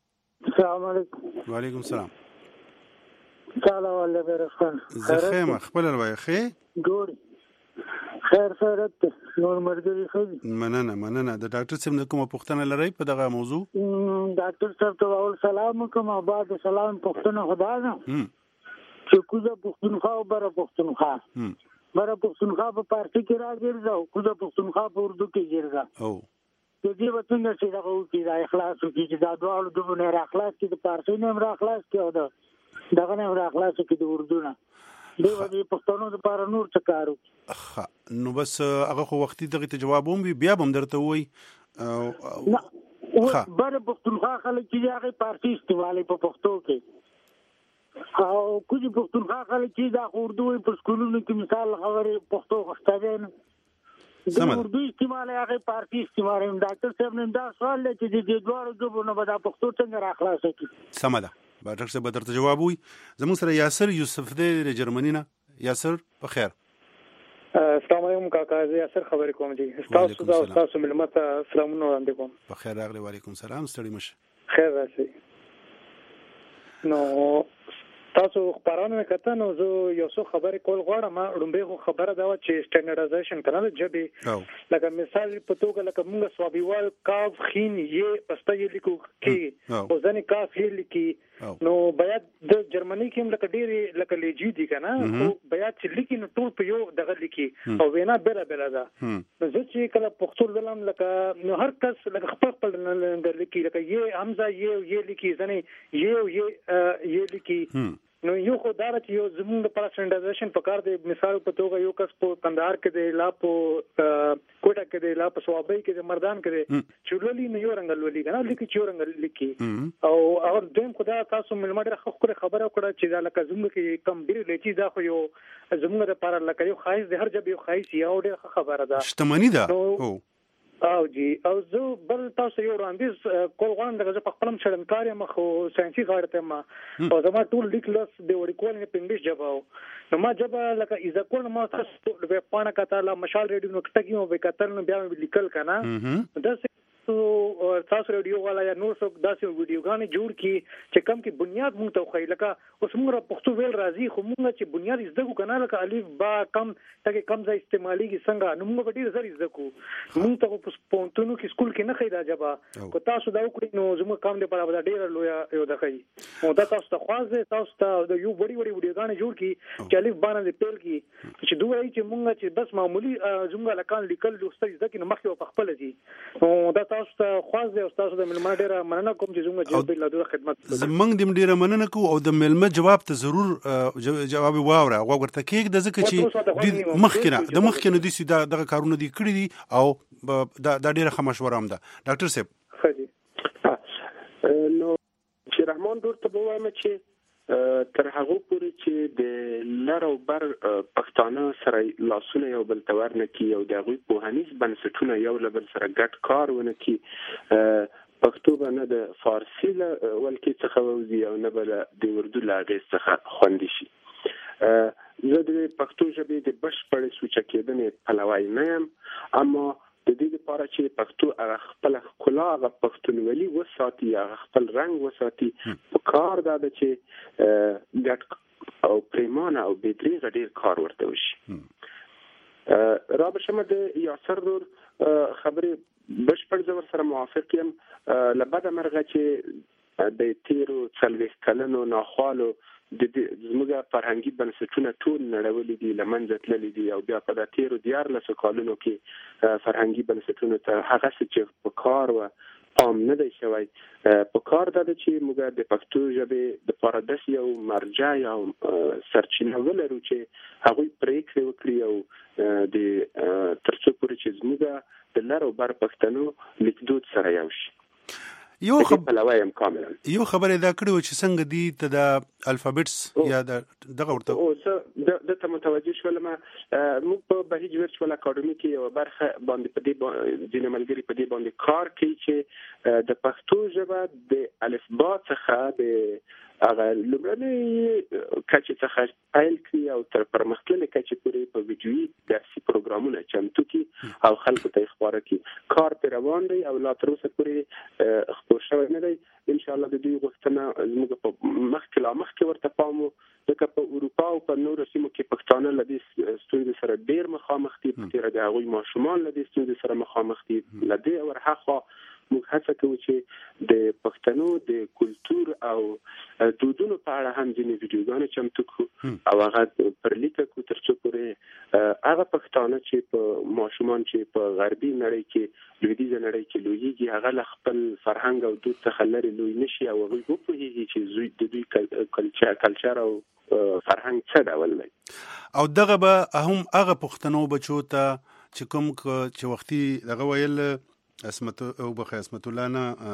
السلام علیکم. وعلیکم السلام. تعالی والله برخان زه خیمه خپل الوای خې ګوري خیر خیرت نور مرګري خې مننه مننه. د ډاکټر صاحب نه کومه پوښتنه لرئ په دغه موضوع؟ ډاکټر صاحب ته اول سلام کوم او بعد سلام پوښتنه خدا نه چې کوزه پښتونخوا او بره پښتونخوا بره پښتونخوا په پارسي کې راګرځاو کوزه پښتونخوا په اردو کې ګرځا او د دې وڅنګه چې دا وکی دا اخلاص وکړي چې دا ډول د نه اخلاص کې د پارسي نه اخلاص کې او دا دغه نه اخلاص کې د اردو نه دی ودی پښتنو لپاره نور څه کارو نو بس هغه خو وختي دغه ته جواب هم بیا هم درته وای نه بره پښتونخوا خلک چې هغه پارسي استعمالي په پښتو کې او کوم پښتونخوا خلک چې دا اردو په سکولونو کې مثال خبرې پښتو غوښتل د اردو استعمال هغه پارسي استعمال ډاکټر صاحب نن دا سوال لري چې د دوه ژبو نه به دا پښتو څنګه راخلاص کړي. سمه ده ډاکټر صاحب درته جواب وي. زموږ سره یاسر یوسف دی د جرمني نه. یاسر په خیر. السلام علیکم کاکا زه یاسر خبرې کوم دي. تاسو دا تاسو ملمت سلامونه وړاندې کوم. په خیر راغلی. وعلیکم السلام. ستړي مشه. خیر راشي. نو تاسو خبرونه کته نو زه یو څه خبرې کول غواړم. لومبه خبره دا و چې سټانډرډایزیشن کنه جبې لکه مثال په توګه لکه موږ سوابیوال کاف خین یې پسته یې لیکو کې او ځنې کاف یې لیکي نو باید د جرمني کې لکه ډېری لکه لېجی دي کنه خو باید چې لیکي نو ټول په یو دغه لیکي او وینا بل بل ده. نو زه چې کله پښتو ولم لکه نو هر کس لکه خپل خپل لیکي لکه یې حمزه یې یې لیکي ځنې یې یې یې لیکي نو یو خو دا چې یو زموږ د پرسنټایزیشن په کار دی. مثال په توګه یو کس په کندهار کې دی لا په کوټه کې دی لا په صوابۍ کې دی مردان کې دی چولولي نو یو رنګ لولي کنه لیکي چې یو رنګ لیکي او او دیم خدا تاسو ملمډه خبره خبره کړه چې دا لکه زموږ کې کم ډیر لیکي دا خو یو زموږ لپاره لکه یو خاص دی هر جبه یو خاص یو ډېر خبره ده شتمنی ده. او او جی او زه بل تاسو یو وړاندیز کول غواړم دغه په خپل شړنکار یم خو ساينسي غاړه ته ما او زما ټول لیکلس د وړي کول نه په انګلیش جباو نو ما جبا لکه اذا کول ما تاسو د پاڼه کتاله مشال ریډیو نو کټکی مو به کتل نو بیا لیکل کنه دا تو تاسو ریډیو والا یا نور څوک داسې ویډیوګانې جوړ کی چې کم کې بنیاد مونږ ته خو لکه اوس موږ پښتو ویل راځي خو موږ چې بنیاد زده کو کنه لکه الف با کم تګ کم ځای استعمالي کی څنګه نو موږ ډیر زری زده کو موږ ته په پونتونو کې سکول کې نه خیدا جبا کو تاسو دا وکړئ نو زموږ کام دی په ډیر لوی یو دغه او دا تاسو ته خواځه تاسو ته د یو وړي وړي ویډیوګانې جوړ کی چې الف باندې پیل کی چې دوی چې موږ چې بس معمولی زموږ لکان لیکل لوستل زده کې نو مخکې په خپل دي او دا تاسو ته خواځه او تاسو د ملما ډیره مننه کوم چې زموږ جواب له دوه خدمت زمنګ دیم ډیره مننه کو او د ملما جواب ته ضرور جواب واوره او ورته کېږي د ځکه چې مخکنه د مخکنه دي سیده دغه کارونه دي کړی دي او دا ډیره ښه مشوره هم ده. ډاکټر صاحب نو چې رحمان ورته وایم چې تر هغه پورې چې د لر او بر پښتانه سره لاسونه یو بل تور نه کی او د غوی په هنيز بنسټونه یو لبل سره ګډ کار ونه کی پښتو باندې د فارسی ولکې څخه وځي او نه بل د اردو لاغې څخه خوندي شي. زه د پښتو ژبې د بشپړ سوچ کېدنې پلوی نه یم اما د دې لپاره چې پښتو هغه خپل ښکلا هغه پښتونولي وساتي هغه خپل رنګ وساتي په کار دا چې ګټ او پریمانه او بدریغه ډیر کار ورته وشي. را بشمه د یاسر دور خبرې بشپړ زور سره موافق یم. لبدا مرغه چې د تیرو څلوېښت کلونو ناخوالو د زموږه فرهنګي بنسټونه ټول نړولې دي لمنځه تللي دي او بیا په د تیرو دیارلسو کلونو کې فرهنګي بنسټونو ته هغه څه چې په کار و پام نه دی شوی په کار دا چې موږ د پښتو ژبې د لپاره داسې یو مرجع او سرچینه ولرو چې هغوی پرېکړې وکړي او د تر څو پورې چې زموږ د لر او بر پښتنو لیکدود سره یو شي. یو خبره یو خبره دا کړو چې څنګه دي ته د الفابټس یا دغه ورته او څه د ته متوجه شولم موږ په بهیج ورچوال اکاډمي کې یو برخه باندې په دې د ملګری په دې باندې کار کوي چې د پښتو ژبه د الفبا څخه د هغه لومړنۍ کچې څخه پیل کړي او تر پرمختللې کچې پورې په ویډیویي درسي پروګرامونه چمتو کړي او خلکو ته خبره کړي. کار پر روان دی او لا تر اوسه پورې خبر شوی نه دی. ان شاء الله د دې غوښتنه زموږ په مخکې لا مخکې ورته پام وو ځکه په اروپا او په نورو سیمو کې پښتانه له دې ستونزې سره ډېر مخامخ دي په تېره د هغوی ماشومان له دې ستونزې سره مخامخ دي له دې ورهاخوا موږ هڅه کوو چې د پښتنو د کلتور او دودونو په اړه هم ځینې ویډیوګانې چمتو کړو او هغه پر لیکه کړو تر څو پورې هغه پښتانه چې په ماشومان چې په غربي نړۍ کې لویدیځه نړۍ کې لویږي هغه له خپل فرهنګ او دود څخه لرې لوی نشي او هغوی وپوهېږي چې د دوی کلچر او فرهنګ څه ډول دی. او دغه به هم هغه پښتنو بچو ته چې کوم چې وختي دغه ویل اسمت او بخې اسمت الله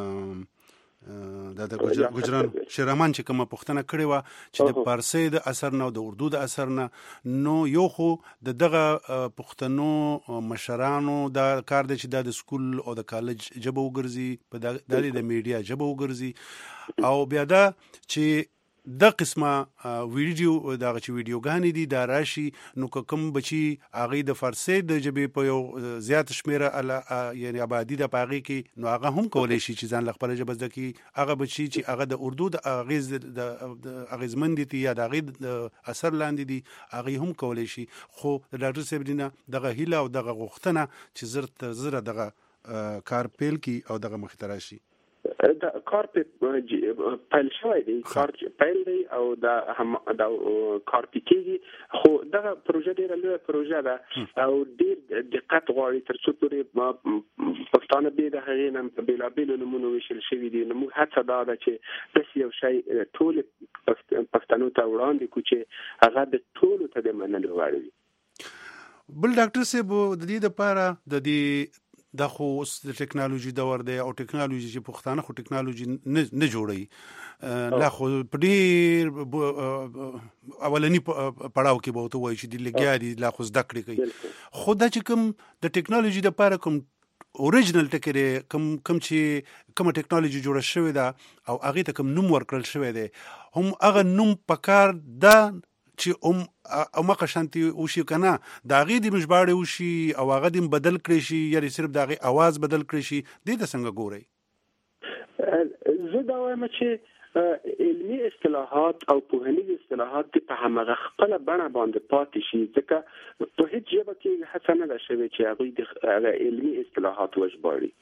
نه د د ګجران شیرمان چې کومه پښتنه کړې و چې د فارسی د اثر نه او د اردو د اثر نه نو یو خو د دغه پښتنو مشرانو دا کار دی چې د سکول او د کالج جبه وګرځي په د د میډیا جبه وګرځي او بیا دا چې د قسمه ویډیو دا چې ویډیوګانې دي دا راشي نو کوم بچي هغه د فارسی د جبې په یو زیات شمیره یعنی آبادی د پاغي کې نو هغه هم کولای شي چې ځان خپل جبه ځکه هغه بچي چې هغه د اردو د اغیز د اغیزمند دي یا د اغیز اثر لاندې دي هغه هم کولای شي خو د ډاکټر صاحب دینه دغه هیله او دغه غوښتنه چې زرت زره دغه کار پیل کی او دغه مخترا شي دا کار په پیل شوی دی کار پیل دی او دا هم دا کار پکېږي خو دا پروژه ډیره لویه پروژه ده او ډیر دقت غواړي تر څو پورې پښتانه به د هغې نه په بېلابېلو نومونو ویشل شوي دي نو موږ هڅه دا ده چې داسې یو شی ټول پښتنو ته وړاندې کړو چې هغه د ټولو ته د منلو وړ وي. بل ډاکټر صاحب د دې لپاره د دې دا خو اوس د ټیکنالوژي دور دی او ټیکنالوژي چې پښتانه خو ټیکنالوژي نه جوړي لا خو په ډیر اولنی پړاو کې به وته وایي چې د لګیا دي لا خو زده کړې کوي خو دا چې کوم د ټیکنالوژي لپاره کوم اوریجنل ټکر کوم کوم چې کوم ټیکنالوژي جوړه شوې ده او هغه ته کوم نوم ورکړل شوی دی هم هغه نوم پکار ده چې ام او مخه شانتي وشي کنه دا غي د مجباړي وشي او هغه د بدل کړی شي یا صرف دا غي आवाज بدل کړی شي د دې څنګه ګوري زه دا وایم چې علمي اصطلاحات او پوهنیز اصطلاحات په همغه خپل بڼه باندې پاتې شي ځکه په هیڅ ژبه کې هڅه نه ده شوې چې هغه د علمي اصطلاحات وژباړي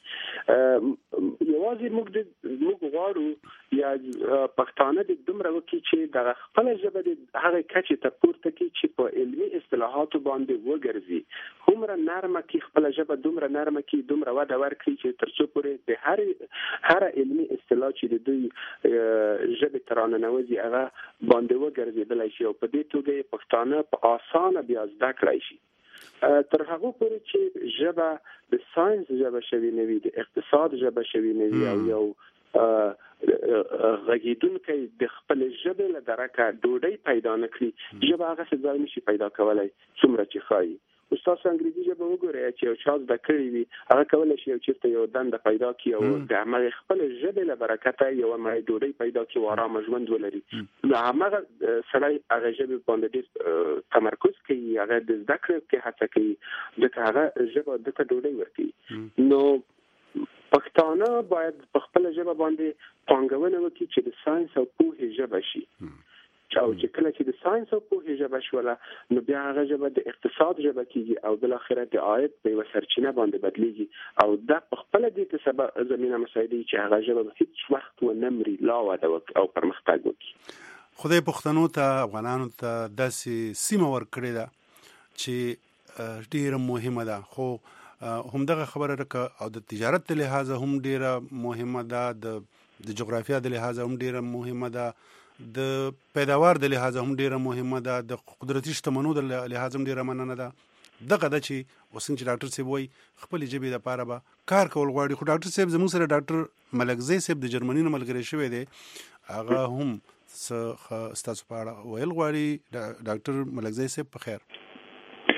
یوازې موږ د موږ غواړو یا پښتانه د دومره وکړي چې د خپل ژبه د هغه کچې ته پورته کړي چې په علمي اصطلاحاتو باندې وګرځي هومره نرمه کې خپل ژبه دومره نرمه کې دومره وده ورکړي چې تر څو پورې د هر هر علمي اصطلاح چې د دوی ژبه ترانه نوځي هغه باندې وګرځیدلی شي او په دې توګه پښتانه په اسانه بیا زده کړای شي تر هغه پورې چې ژبه د ساينس ژبه شوي نه وي د اقتصاد ژبه شوي نه وي او یو غږیدونکي د خپل ژبې له درکه ډوډۍ پیدا نه کړي ژبه هغه څه ځای نشي پیدا کولای څومره چې ښایي استاد انګریزي ژبه وګورئ چې یو چا زده کړی وي هغه کولی شي یو چېرته یو دنده پیدا کړي او د همغې خپل ژبې له برکته یوه مړۍ ډوډۍ پیدا کړي او ارامه ژوند ولري نو همغه سړی هغه ژبې باندې ډېر تمرکز کوي هغه د زده کړې کې هڅه کوي ځکه هغه ژبه ده ته ډوډۍ ورکوي نو پښتانه باید په خپله ژبه باندې پانګونه وکړي چې د ساینس او پوهې ژبه شي او چې کله چې د ساينس او پوهې ژبه شوله نو بیا هغه ژبه د اقتصاد ژبه کیږي او بل اخر د عاید په یوه سرچینه باندې بدلیږي او دا په خپله دې ته سبب زمینه مساعدوي چې هغه ژبه هیڅ وخت ونه مري لا وده او پرمختګ وکړي. خدای پښتنو ته افغانانو ته داسې سیمه ورکړې ده چې ډیره مهمه ده خو همدغه خبره راکه او د تجارت له لحاظه هم ډیره مهمه ده د د جغرافیا د لحاظه هم ډیره مهمه ده د پیداوار د لحاظ هم ډیره مهمه ده د قدرتي شتمنو د لحاظ هم ډیره مننه ده دغه د چې وسنګ چې ډاکټر صاحب وای خپل جبې د پاره به کار کول غواړي خو ډاکټر صاحب زموږ سره ډاکټر ملکزی صاحب د جرمني نه ملګری شوی دی هغه هم ستاسو په اړه ویل غواړي ډاکټر ملکزی صاحب په خیر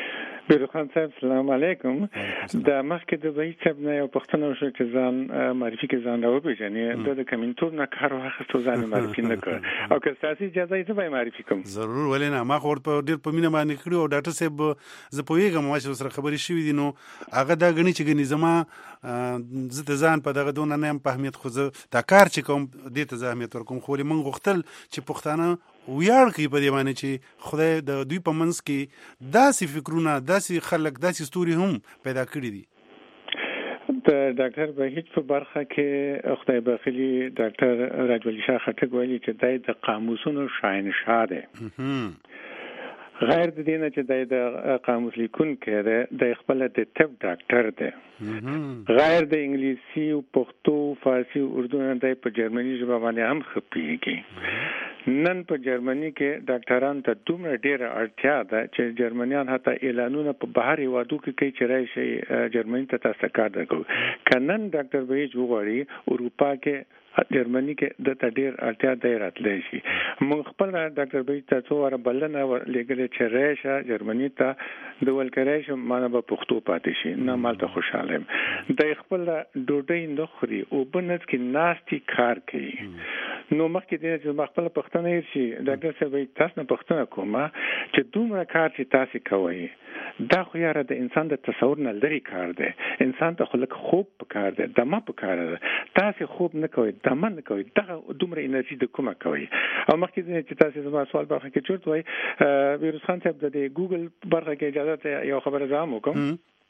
بیرخان صاحب سلام علیکم. د مخکې د بهیج صاحب نه یو پوښتنه وشوه چې ځان معرفي کې ځان راوپېژنې. د کمینټور نه کار واخیستو ځان معرفي نه کړ او که ستاسو اجازه یې زه به یې معرفي کوم. ضرور ولې نه. ما خو ورته ډېر په مینه باندې کړي او ډاکټر صاحب زه پوهېږم ما چې ورسره خبرې شوي دي نو هغه دا ګڼي چې ګنې زما زه د ځان په دغه دونه نه یم په اهمیت خو زه دا کار چې کوم دې ته زه اهمیت ورکوم. خو ولې موږ غوښتل چې پښتانه ویاړ کوي په دې باندې چې خدای د دوی په منځ کې داسې فکرونه داسې خلک داسې ستوري هم پیدا کړي دي. د ډاکټر بهیج په برخه کې خدای بخښلي ډاکټر راجولي شاه خټک ویلي چې دای د قاموسونو شاهنشاه دی. غیر د دې نه چې د قاموس لیکونکی دی د خپل د طب ډاکټر دی. غیر د انګلیسي او پښتو فارسی اردو نه دی په جرمني ژبه باندې هم خپيږي. نن په جرمني کې ډاکټران ته دومره ډیره اړتیا ده چې جرمنیان حتی اعلانونه په بهر هیوادو کې کوي چې راشي جرمني ته تاسو کار درکوي. کنن ډاکټر بهیج وغواړي اروپا کې جرمني کې د تډیر اړتیا دی راتلی شي. موږ خپل ډاکټر بهیج ته څو واره بلنه لګلې چې راشه جرمني ته د ولکرای شم مانه به پښتو پاتې شي نه مالته خوشاله یم. د خپل ډوډۍ نه خوري او بنت کې ناشتي کار کوي. نو مخکې دې چې خپل پښتنه یې شي ډاکټر صاحب تاسو نه پښتنه کومه چې دومره کار چې تاسو کوي دا خو یاره د انسان د تصور نه لري کار دی. انسان ته خلک خوب پکار دی دمه پکار دی. تاسو خوب نه کوئ دمه نه کوئ دغه دومره انرژي د کومه کوي. او مخکې دې چې تاسو زما سوال برخه کې چورت وای ویروس خان صاحب د ګوګل برخه کې اجازه ته یو خبره زما وکم.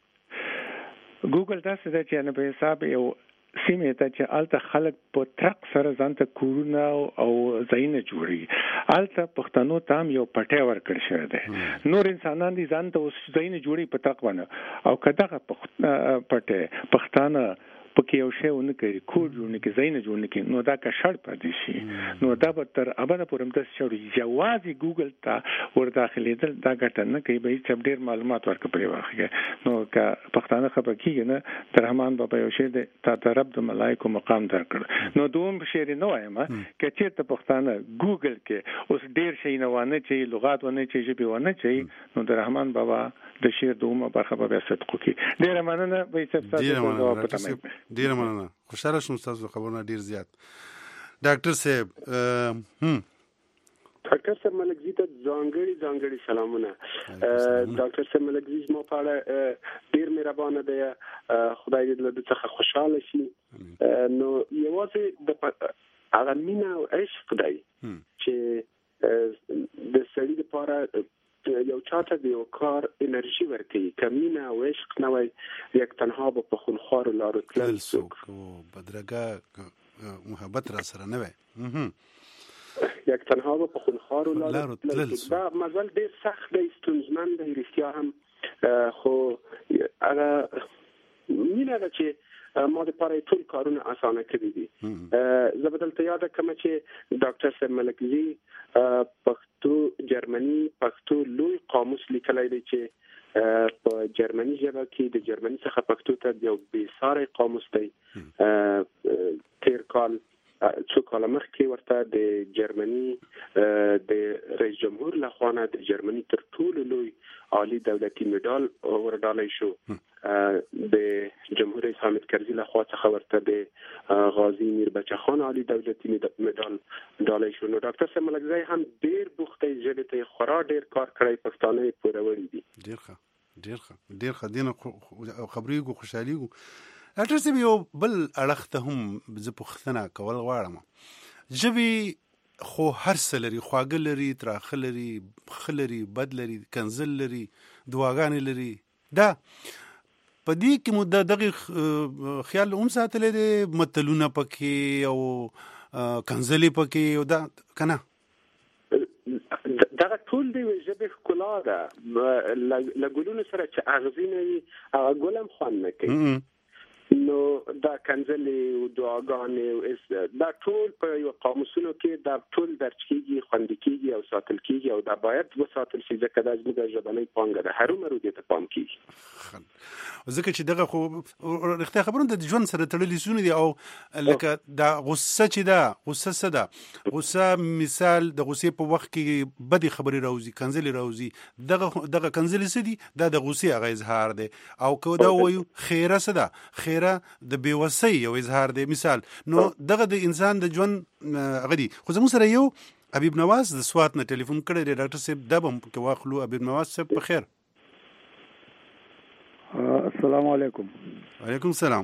ګوګل تاسو د چې نه په حساب یو سیمه ته چې الته خلک په ترق سره ځانته کورونه او ځایونه جوړي. الته پښتنو تام یو پټه ورکړ شوی دی. نور انسانان دي ځانته اوس ځایونه جوړي په تق باندې او کداغه پټه پښتانه پکې یو شی ونه کوي کور جوړ نه کوي ځایونه جوړ نه کوي نو دا که شړ پاتې شي نو دا به تر ابده پورې هم داسې شړي. جوازي ګوګل ته ور داخلېدل دا ګټه نه کوي. به هیڅ ډېر معلومات ورکړي پرې واخلي نو که پښتانه خبر کېږي نه د رحمان بابا یو شی دی تا ته رب د ملایکو مقام درکړ. نو دوم شعر نه وایم که چېرته پښتانه ګوګل کې اوس ډېر شی نه ونه چې لغات ونه چې ژبې ونه چې نو د رحمان بابا د شعر دومره برخه به صدق وکړي. ډېره مننه به یې تاسو ډیره مننه. خوشاله شوم تاسو خبرونه ډیر زیات. ډاکټر صاحب هم ډاکټر صاحب ملکزي ته ځانګړي ځانګړي سلامونه. ډاکټر صاحب ملکزي زما په اړه ډیر مهربانه دی. خدای دې له دې څخه خوشاله شي. نو یوازې د هغه مینا او عشق دی چې د سړي لپاره یو چاته د یو کار انرژي ورکوي. کمینه او عشق نه وای یک تنها به په خونخوارو لارو تلل څوک بدرګه محبت را سره نه وای یک تنها به په خونخوارو لارو تلل څوک. دا مزل ډېر سخت دی ستونزمن دی رښتیا هم خو هغه مینه ده چې ما د پاره ټول کارونه اسانه کړی دي. زه به دلته یاد کړم چې ډاکټر صاحب ملکزي پښتو جرمني پښتو لوی قاموس لیکلی دی چې په جرمني ژبه کې د جرمني څخه پښتو ته یو بې ساری قاموس دی. تیر کال څو کاله مخکې ورته د جرمني د رئیس جمهور لخوا نه د جرمني تر ټولو لوی عالی دولتي مډال ورډالۍ شو. د جمهور رئیس حامد کرزي لخوا څخه ورته د غازی میر بچه خان عالی دولتي مډال ډالۍ شو. نو ډاکټر صاحب ملکزی هم ډیر بوخته ژبې ته خورا ډیر کار کړی پښتانه یې پوره وړي دي. ډیر ښه ډیر ښه ډیر ښه دینه خبرېږو خوشحالېږو. ډاکټر صاحب یو بل اړخ ته هم زه پوښتنه کول غواړم. ژبې خو هر څه لري خواږه لري تراخه لري ښه لري بد لري کنزل لري دعاګانې لري. دا په دې کې مو د دغه خیال هم ساتلی دی متلونه پکې او کنزلې پکې او دا که نه دغه ټول دی ژبې ښکلا ده. له ګلونو سره چې اغزي نه وي هغه ګل هم خوند نه کوي. نو دا کنځلې او دعاګانې دا ټول په یو قاموسونو کې دا ټول درج کیږي، خوندي کیږي او ساتل کیږي، او دا باید وساتل شي ځکه دا زموږ ژبنۍ پانګه ده، هرو مرو دې ته پام کیږي. ځکه چې دغه خو رښتیا خبرونه د ژوند سره تړلي سونه دي، او لکه دا غصه چې ده، غصه څه ده؟ غصه مثال د غصې په وخت کې بدې خبرې راوځي، کنځلې راوځي، دغه دغه کنځلې څه دي؟ دا د غصې هغه اظهار دی. او که دا وایو خیره څه ده؟ خیره د بیوسۍ یو اظهار دی مثال. نو دغه د انسان د ژوند هغه دي. خو زموږ سره یو حبیب نواز د سوات نه ټلیفون کړی دی. ډاکټر صاحب دا به هم پکې واخلو. حبیب نواز صاحب په خیر. السلام علیکم. وعلیکم السلام.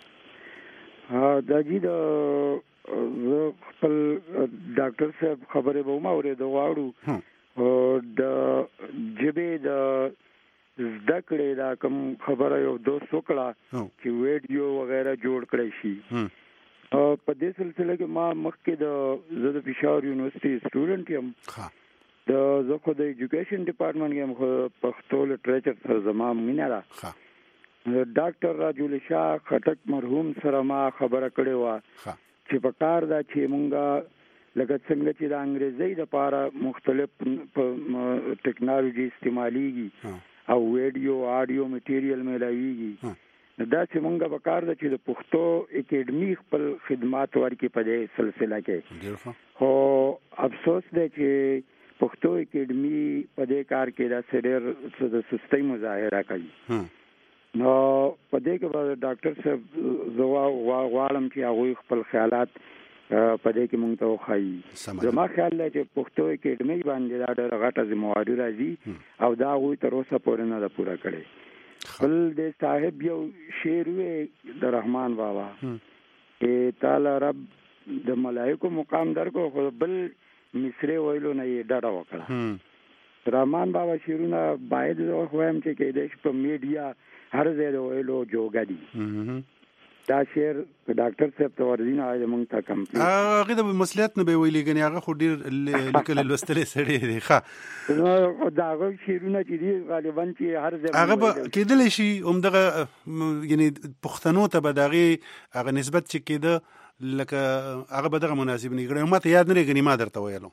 دا جی د زه خپل ډاکټر صاحب خبرې به هم اورېدو غواړو د ژبې د زده کړې دا کوم خبره یو دوست وکړه چې ویډیو وغیرہ جوړ کړی شي. په دې سلسله کې ما مخکې د زه د پېښور یونیورسټي سټوډنټ یم، د زه خو د ایجوکیشن ډپارټمنټ کې یم، خو پښتو لټریچر سره زما مینه ده. ډاکټر راجول شاه خټک مرحوم سره ما خبره کړې وه چې په کار ده چې مونږه لکه څنګه چې د انګریزۍ دپاره مختلف ټکنالوژي استعمالیږي او ویډیو آډیو میټیریل میلاویږي، نو دا چې مونږه په کار ده چې د پښتو اکیډمي خپل خدمات ورکړي په دې سلسله کې. خو افسوس دی چې پښتو اکیډمي په دې کار کې داسې ډېر د سستۍ مظاهره کوي. نو په دې کې به ډاکټر صاحب زه غواړم چې هغوی خپل خیالات په دې کې مونږ ته وښایي. زما خیال دی چې پښتو اکیډمي باندې دا ډېره غټه ذمواري راځي او دا هغوی تر اوسه پورې نه ده پوره کړې. بل د صاحب یو شعر وی د رحمان بابا چې تعالی رب د ملائکو مقام درکو، خو بل مصري ویلو نه یې ډډه وکړه. رحمان بابا شعرونه باید زه ووایم چې کېدای شي په میډیا هر ځای د ویلو جوګه دي. دا شعر ډاکټر صاحب ته ورځي نه آیا مونږ ته کمپلیټ هغه د مسلحت نه به ویلي ګنې هغه خو ډېر لیکل لوستلی سړی دی. ښه نو د هغه شعرونه چې دي غالبا چې هر ځای هغه به کېدلی شي همدغه یعنې پښتنو ته به د هغې هغه نسبت چې کېده لکه هغه به دغه مناسب نه کړی. ما ته یاد نه دی ګنې ما درته ویلو.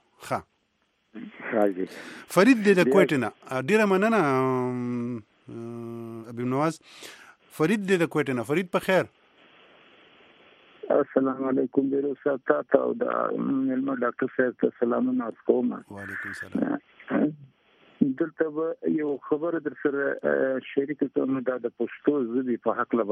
ښه فرید دی د کویټې نه. ډېره مننه حبیب نواز. فرید دی د کویټې نه. فرید په خیر. السلام علیکم. بیرو صاحب ته او د مېلمه ډاکټر صاحب ته سلامونه عرض کوم. وعلیکم السلام. دلته به یو خبره در سره شریک کوم دا د پښتو ژبې په حق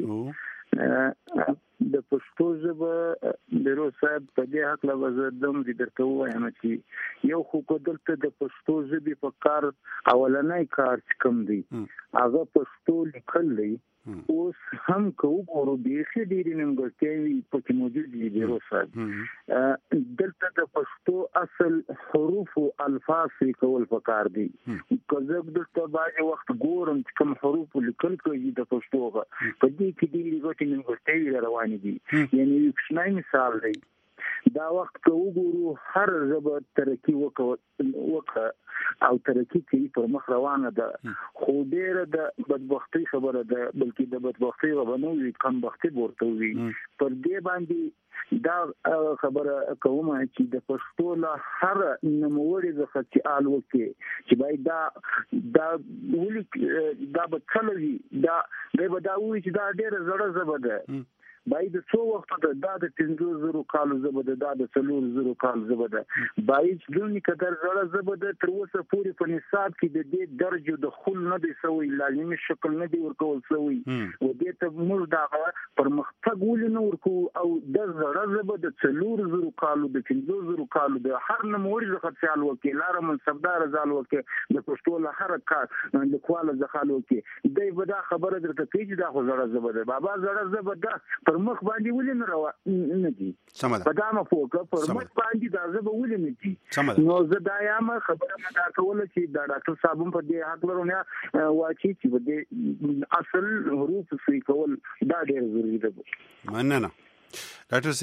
باندې. د پښتو ژبه بیرو صاحب په دې حق لا وزدم دي درته وایم چې یو خو کو دلته د پښتو ژبې په کار اولنۍ کار کوم دی هغه پښتو لیکل دی. اوس هم که وګورو بیخي ډېرې نیمګړتیاوې پکې موجود دي بیرو صاحب. دلته د پښتو اصل حروف او الفاظ کول پکار دي. که زه دلته بعضې وخت ګورم چې کوم حروف لیکل کوي د پښتو په دې کې ډېرې ګټې نیمګړتیاوې روانې دي. یعنې یو کوچنی مثال دی، دا وخت که وګورو هر ژبه ترقي وکړه او ترقي کوي پر مخ روانه ده، خو ډېره د بدبختۍ خبره ده، بلکې د بدبختۍ غبه نه وي کمبختي به ورته وي. پر دې باندې دا خبره کوم چې د پښتو له هر نوموړي څخه چې آل وکړي چې باید دا دا ولي دا به څه وي، دا دی به دا ووایي چې دا ډېره زړه ژبه ده، باید څو وخت ده دا د پنځو زرو کالو ژبه ده، دا د څلور زرو کالو ژبه ده، باید دونې قدر زړه ژبه ده. تر اوسه پورې په نصاب کې د دې درجو د خل نه دی سوی، لازمي شکل نه دی ورکول سوی، و دې ته موږ دغه پرمختګ ولې نه ورکوو. او د زړه ژبه د څلور زرو کالو د پنځو زرو کالو د هر نوموړي څخه خیال وکړي، لاره منصبداره ځال وکړي، د پښتو له هر کار لیکواله ځخال وکړي، دی به دا خبره درته کوي چې دا خو زړه ژبه ده. بابا زړه ژبه ده پر مخ باندې ولې نه روا نه دي په دامه پوکه پر مخ باندې دا ژبه ولې نه دي. نو زه دا یم خبره مې دا کوله چې دا ډاکټر صاحب په دې حق لرونه واچي چې په دې اصل حروف صحیح کول دا ډېر ضروري ده. مننه ډاکټر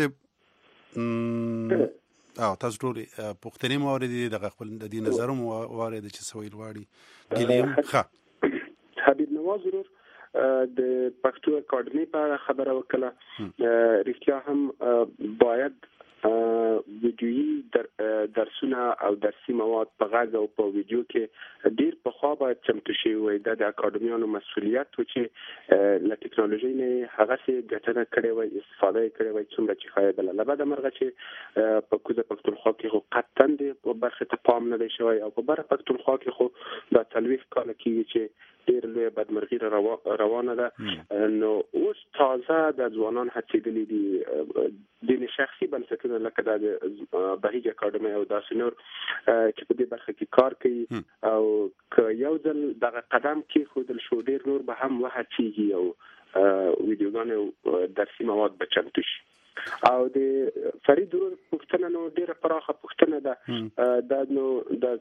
صاحب. او تاسو ټول پښتني موارد دي دغه خپل د دې نظر مو وارد چې سویل واړي ګلیم. ښه حبیب نواز ضرور د پښتو اکاډمي په اړه خبره وکړه. رښتیا هم باید ویډیویي در درسونه او درسي مواد په غږ او په ویډیو کې ډیر په خوا باید چمتو شي وي. د اکاډمیانو مسؤلیت و چې له ټکنالوژي نه هغه سي ګټنه کړې وي، استفاده کړې وي څومره چې خایبل. لبد مرغه چې په کوزه پښتونخوا کې خو قطعا د په برخه ته پام نه دی شوی او په برخه پښتونخوا کې خو د تلويف کال کې چې ډیر لوی بدمرغي روانه ده. نو اوس تازه د ځوانان هڅېدلي دي د شخصي بنسټونو لکه د بهیج اکاډمي او داسې نور چې په دې برخه کې کار کوي او که یو ځل دغه قدم کې خودل شو ډیر نور به هم وهڅېږي او ویډیوګانې درسي مواد به چمتو شي. او د فرید ورور پوښتنه نو ډیره پراخه پوښتنه ده. دا نو د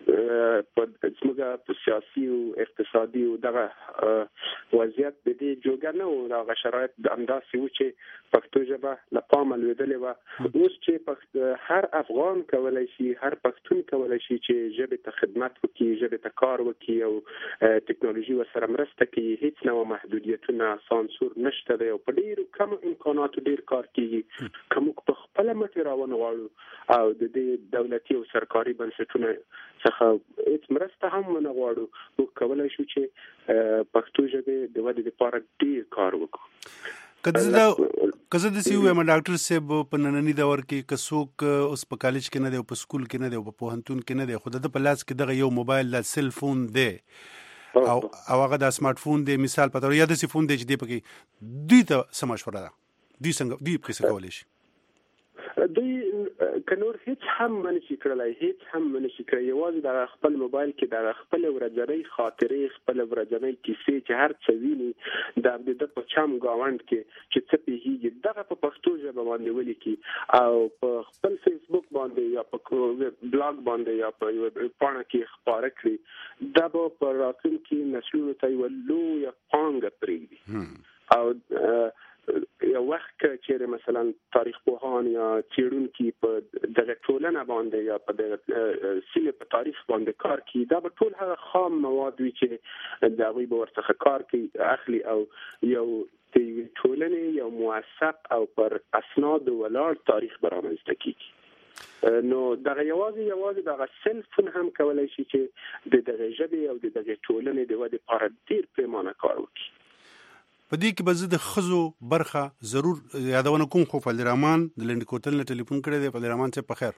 زموږ سیاسي او اقتصادي او دغه وضعیت د دې جوګه نه او دغه شرایط د انداسې و چې پښتو ژبه له پامه لوېدلې وه. اوس چې هر افغان کولی شي، هر پښتون کولی شي چې ژبې ته خدمت وکړي، ژبې ته کار وکړي او ټکنالوژي ورسره مرسته کوي. هیڅ نوع محدودیتونه، سانسور نشته دی او په ډېرو کمو امکاناتو ډېر کار کوي. کوم په خپل مټ راون غواړو او د دې دولتي او سرکاري بنسټونو څخه هیڅ مرسته هم نه غواړو، نو کولای شو چې پښتو ژبه د ودې لپاره ډیر کار وکړو. کله دا کله د سی وایم ډاکټر صاحب په نننی دور کې کڅوک اوس په کالج کې نه دی او په سکول کې نه دی او په پوهنتون کې نه دی، خو د په لاس کې دغه یو موبایل د سیل فون دی او او هغه د سمارټ فون دی. مثال پته یا د سی فون دی چې دی پکې دوی ته سماشوره ده، دوی څنګه دوی په څه کولای شي؟ دوی کنور هیڅ هم منشي کړلای، هیڅ هم منشي کړی. یوازې د خپل موبایل کې د خپل ورځنۍ خاطرې، خپل ورځنۍ کیسې چې هر څه ویني د د په چم گاوند کې چې څه پیږي دغه په پښتو ژبه باندې ولیکي او په خپل فیسبوک باندې یا په بلاګ باندې یا په پاڼه کې خبره کړي. دا به په راتلونکي نسلونو ته یو لویه پانګه پرېږدي. او یو وخت چې مثلا تاریخ پوهان یا څېړونکي په دغه ټولنه باندې یا په دغه سیمه په تاریخ باندې کار کوي، دا به ټول هغه خام مواد وي چې د هغوی به ورڅخه کار کوي اخلي او یو د ټولنې یو موثق او پر اسناد ولاړ تاریخ به رامنځته کیږي. نو دغه یوازې یوازې دغه سیل فون هم کولای شي چې د دغه ژبې او د دغه ټولنې د ودې لپاره ډېر پیمانه کار وکړي. په دې کې به زه د ښځو برخه ضرور یادونه کوم. خو فضل الرحمن د لنډ کوتل نه ټلیفون کړی دی. فضل الرحمن صاحب په خیر؟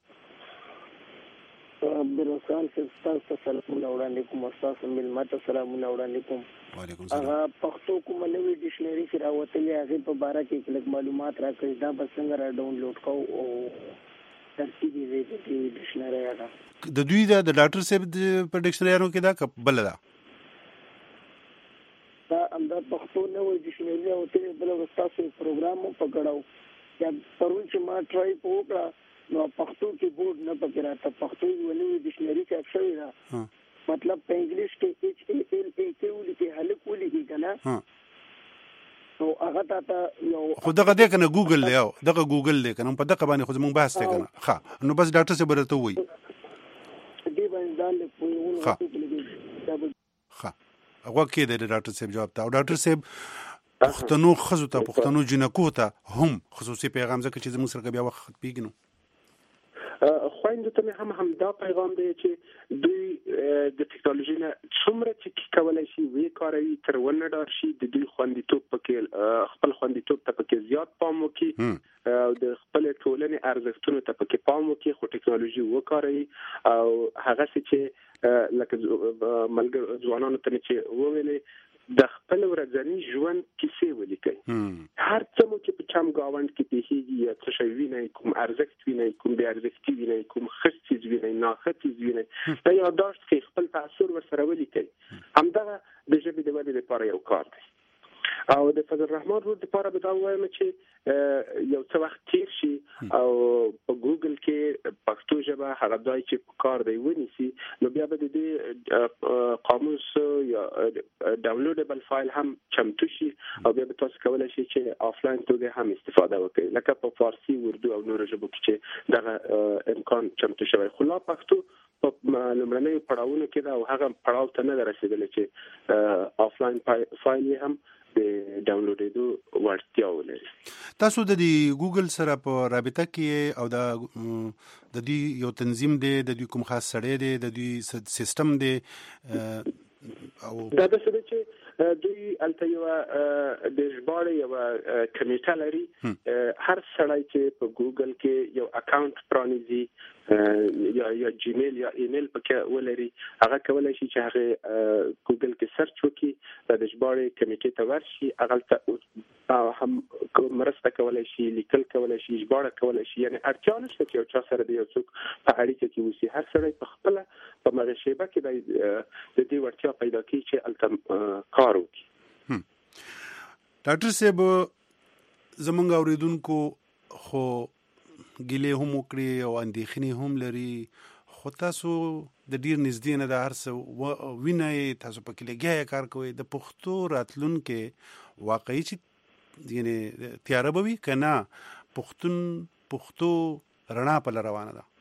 عبدالرحمن صاحب تاسو سلامونه وړاندې کوم، تاسو ملمت سلامونه وړاندې کوم. وعلیکم السلام. هغه پښتو کوم نوې ډکشنری چې راوتلې هغه په باره کې کلک معلومات راکړئ، دا به څنګه را ډاونلوډ کوو او ترتیب یې دې ډکشنری هغه د دوی د ډاکټر صاحب په ډکشنریانو کې دا بل ده دا امدا پښتو نوې ډکشنری او ته بل وستاسو پروګرام په کړهو یا پرون چې ما ټرای وکړه نو پښتو کې بورډ نه پکې راته. پښتو یو نوې ډکشنری چې اکثر ده مطلب په انګلیش کې ایچ ای ال ای کې ولې هلک ولې کنه نو هغه ته یو خو دغه دې کنه ګوګل دی او دغه ګوګل دی کنه په دغه باندې خو زموږ بحث دی کنه. ښه نو بس ډاکټر صاحب ورته وایي دې باندې ځان په یو ښه ښه هغه کې د ډاکټر صاحب جواب ته. او ډاکټر صاحب پښتنو خزو ته پښتنو جنکو ته هم خصوصي پیغام ځکه چې زموږ سره بیا وخت پیګنو خويندو ته هم هم دا پیغام دی چې دوی د ټکنالوژي نه څومره چې کولای شي وی کاروي تر ونه ډار شي د دوی خوندیتوب پکې خپل خوندیتوب ته پکې زیات پام وکړي او د خپل ټولنې ارزښتونو ته پکې پام وکړي خو ټکنالوژي وکاروي او هغه چې لکه ملګر ځوانانو ته چې وویلې د خپل ورځني ژوند کیسې ولیکي. هر څه مو چې په چم گاوند کې پیښیږي یا څه شی ویني، کوم ارزښت ویني، کوم بې ارزښتي ویني، کوم ښه څیز ویني، ناښه څیز ویني، دا یادداشت کې خپل تاثیر ورسره ولیکي. همدغه د ژبې د ودې لپاره یو کار دی. او د فضل الرحمن ورور لپاره به دا وایم چې یو څه وخت تیر شي او په ګوګل کې پښتو ژبه هغه ځای چې په کار دی ونیسي نو بیا به د دې قاموس یا ډاونلوډبل فایل هم چمتو شي او بیا به تاسو کولی شئ چې آفلاین توګه هم استفاده وکړئ لکه په فارسي، اردو او نورو ژبو کې چې دغه امکان چمتو شوی. خو لا پښتو په لومړنیو پړاوونو کې دا او هغه پړاو ته نه رسیدلی چې آفلاین فایل هم د ډاونلوډېدو وړتیا ولري. تاسو د ګوګل سره په رابطه کې او د د دې یو تنظیم دی، د دې کوم خاص سړی دی، د دې سیستم دی او دا د څه چې دوی الته یو د ژباړې یو کمیټه لري. هر سړی چې په ګوګل کې یو اکاونټ پرانیزي یا یا جیمیل یا ایمیل پکې ولري، هغه کولای شي چې هغه ګوګل کې سرچ وکړي، د ژباړې کمیټې ته ورشي، هغه ته هم مرسته کولای شي، لیکل کولای شي، ژباړه کولای شي. یعنی اړتیا نشته چې یو چا سره د یو څوک په اړیکه کې اوسي. هر سړی په خپل په مغه شیبه کې د دې ورتیا پیدا کوي چې الته کار وکړي. ډاکټر صاحب، زمونږ اوریدونکو خو ګیلې هم وکړي او اندېښنې هم لري، خو تاسو د ډیر نږدې نه د هر څه وینئ، تاسو پکې لګیا کار کوئ. د پښتو راتلونکې واقعي چې یعنی تیاره به وي که نه پښتون پښتو رڼا په روانه ده؟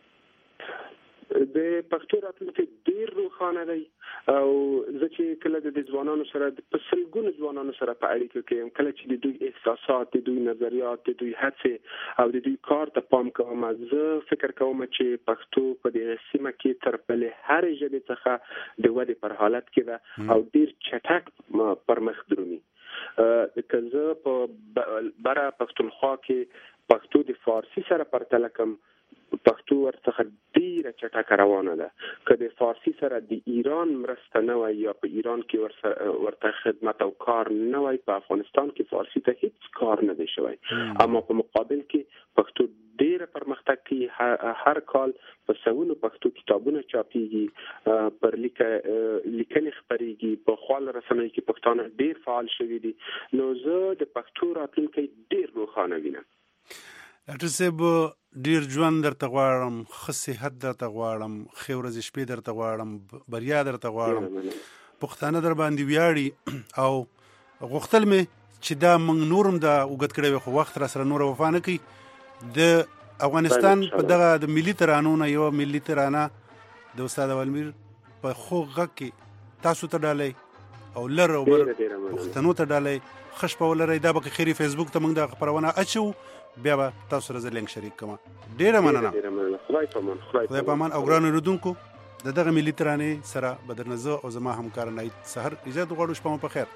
د پښتو راتلونکې ډیر روښانه دی او زه چې کله د ځوانانو سره په سلګونو ځوانانو سره په اړیکه کې یم، کله چې د دوی احساسات، د دوی نظریات، د دوی هڅې او د دوی کار ته پام کوم، زه فکر کوم چې پښتو په دې سیمه کې تر بلې هرې ژبې څخه د ودې پر حالت کې ده او ډیر چټک پرمخ درومي. که زه په بره پښتونخوا کې پښتو د فارسي سره پرتله کړم، پښتو ورڅخه ډیره چټکه روانه ده. که د فارسي سره د ایران مرسته نه وای یا په ایران کې ورته خدمت او کار نه وای، په افغانستان کې فارسي ته هیڅ کار نه دی شوی. اما په مقابل کې پښتو ډیره پرمختګ کوي. هر کال په سوونو پښتو کتابونه چاپیږي، پر لیکنې خپریږي، په خپل رسنیو کې پښتانه ډیر فعال شوي دي. نو زه د پښتو راتلونکی ډیر روښانه وینم. ډاکټر صاحب، ډیر ژوند درته غواړم، ښه صحت درته غواړم، ښې ورځې شپې درته غواړم، بریا درته غواړم. پښتانه در باندې ویاړي او غوښتل مې چې دا موږ نورم دا اوږد کړی وي، خو وخت را سره نور وفا نه کوي. د افغانستان په دغه د ملي ترانو نه یو ملي ترانه د استاد اولمیر په خوږ غږ کې تاسو ته ډالۍ او لر او بر پښتنو ته ډالۍ. ښه شپه ولرئ. دا به خیري فیسبوک ته موږ د خپرونه اچو، بیا به تاسو سره زه لینک شریک کوم. ډیره مننه. خدای پامان. او ګرانو اوریدونکو، د دغه ملي ترانې سره به درنه زه او زما همکار نایت سحر اجازه غواړو. شپه مو په خیر.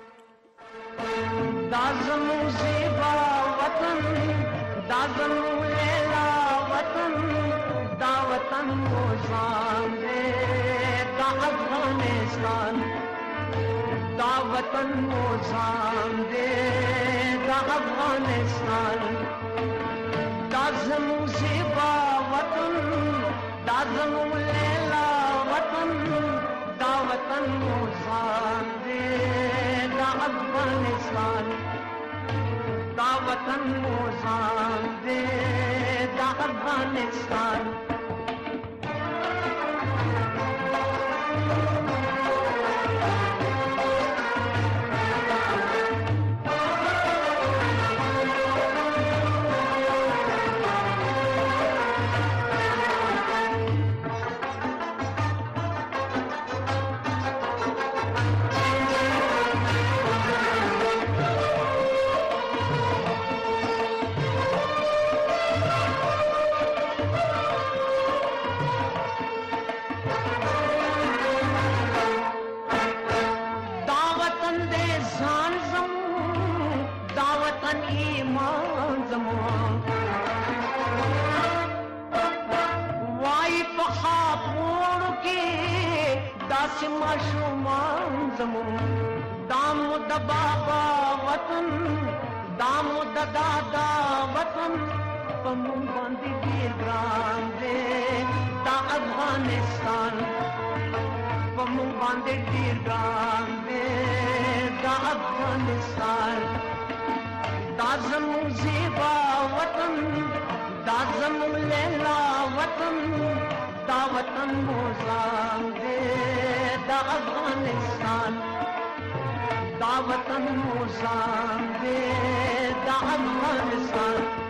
دا زموږ زیبا وطن، دا زموږ لیلا وطن، دا وطن مو ځان دی، دا افغانستان، دا وطن مو ځان دی، دا افغانستان، دا زموږ زیبا وطن، دا زموږ لیلا وطن، دا وطن مو ځان دی، دا افغانستان، دا وطن مو ځان دی، دا افغانستان. دامو د بابا وطن، دامو د دادا وطن، په مونږ باندې ډېر ګران دی دا افغانستان، په مونږ باندې ډېر ګران دی دا افغانستان. دا زموږ زیبا وطن، دا زموږ لیلا وطن، دا وطن مو ځان دی، دا افغانستان، دا وطن مو ځان دی، دا افغانستان.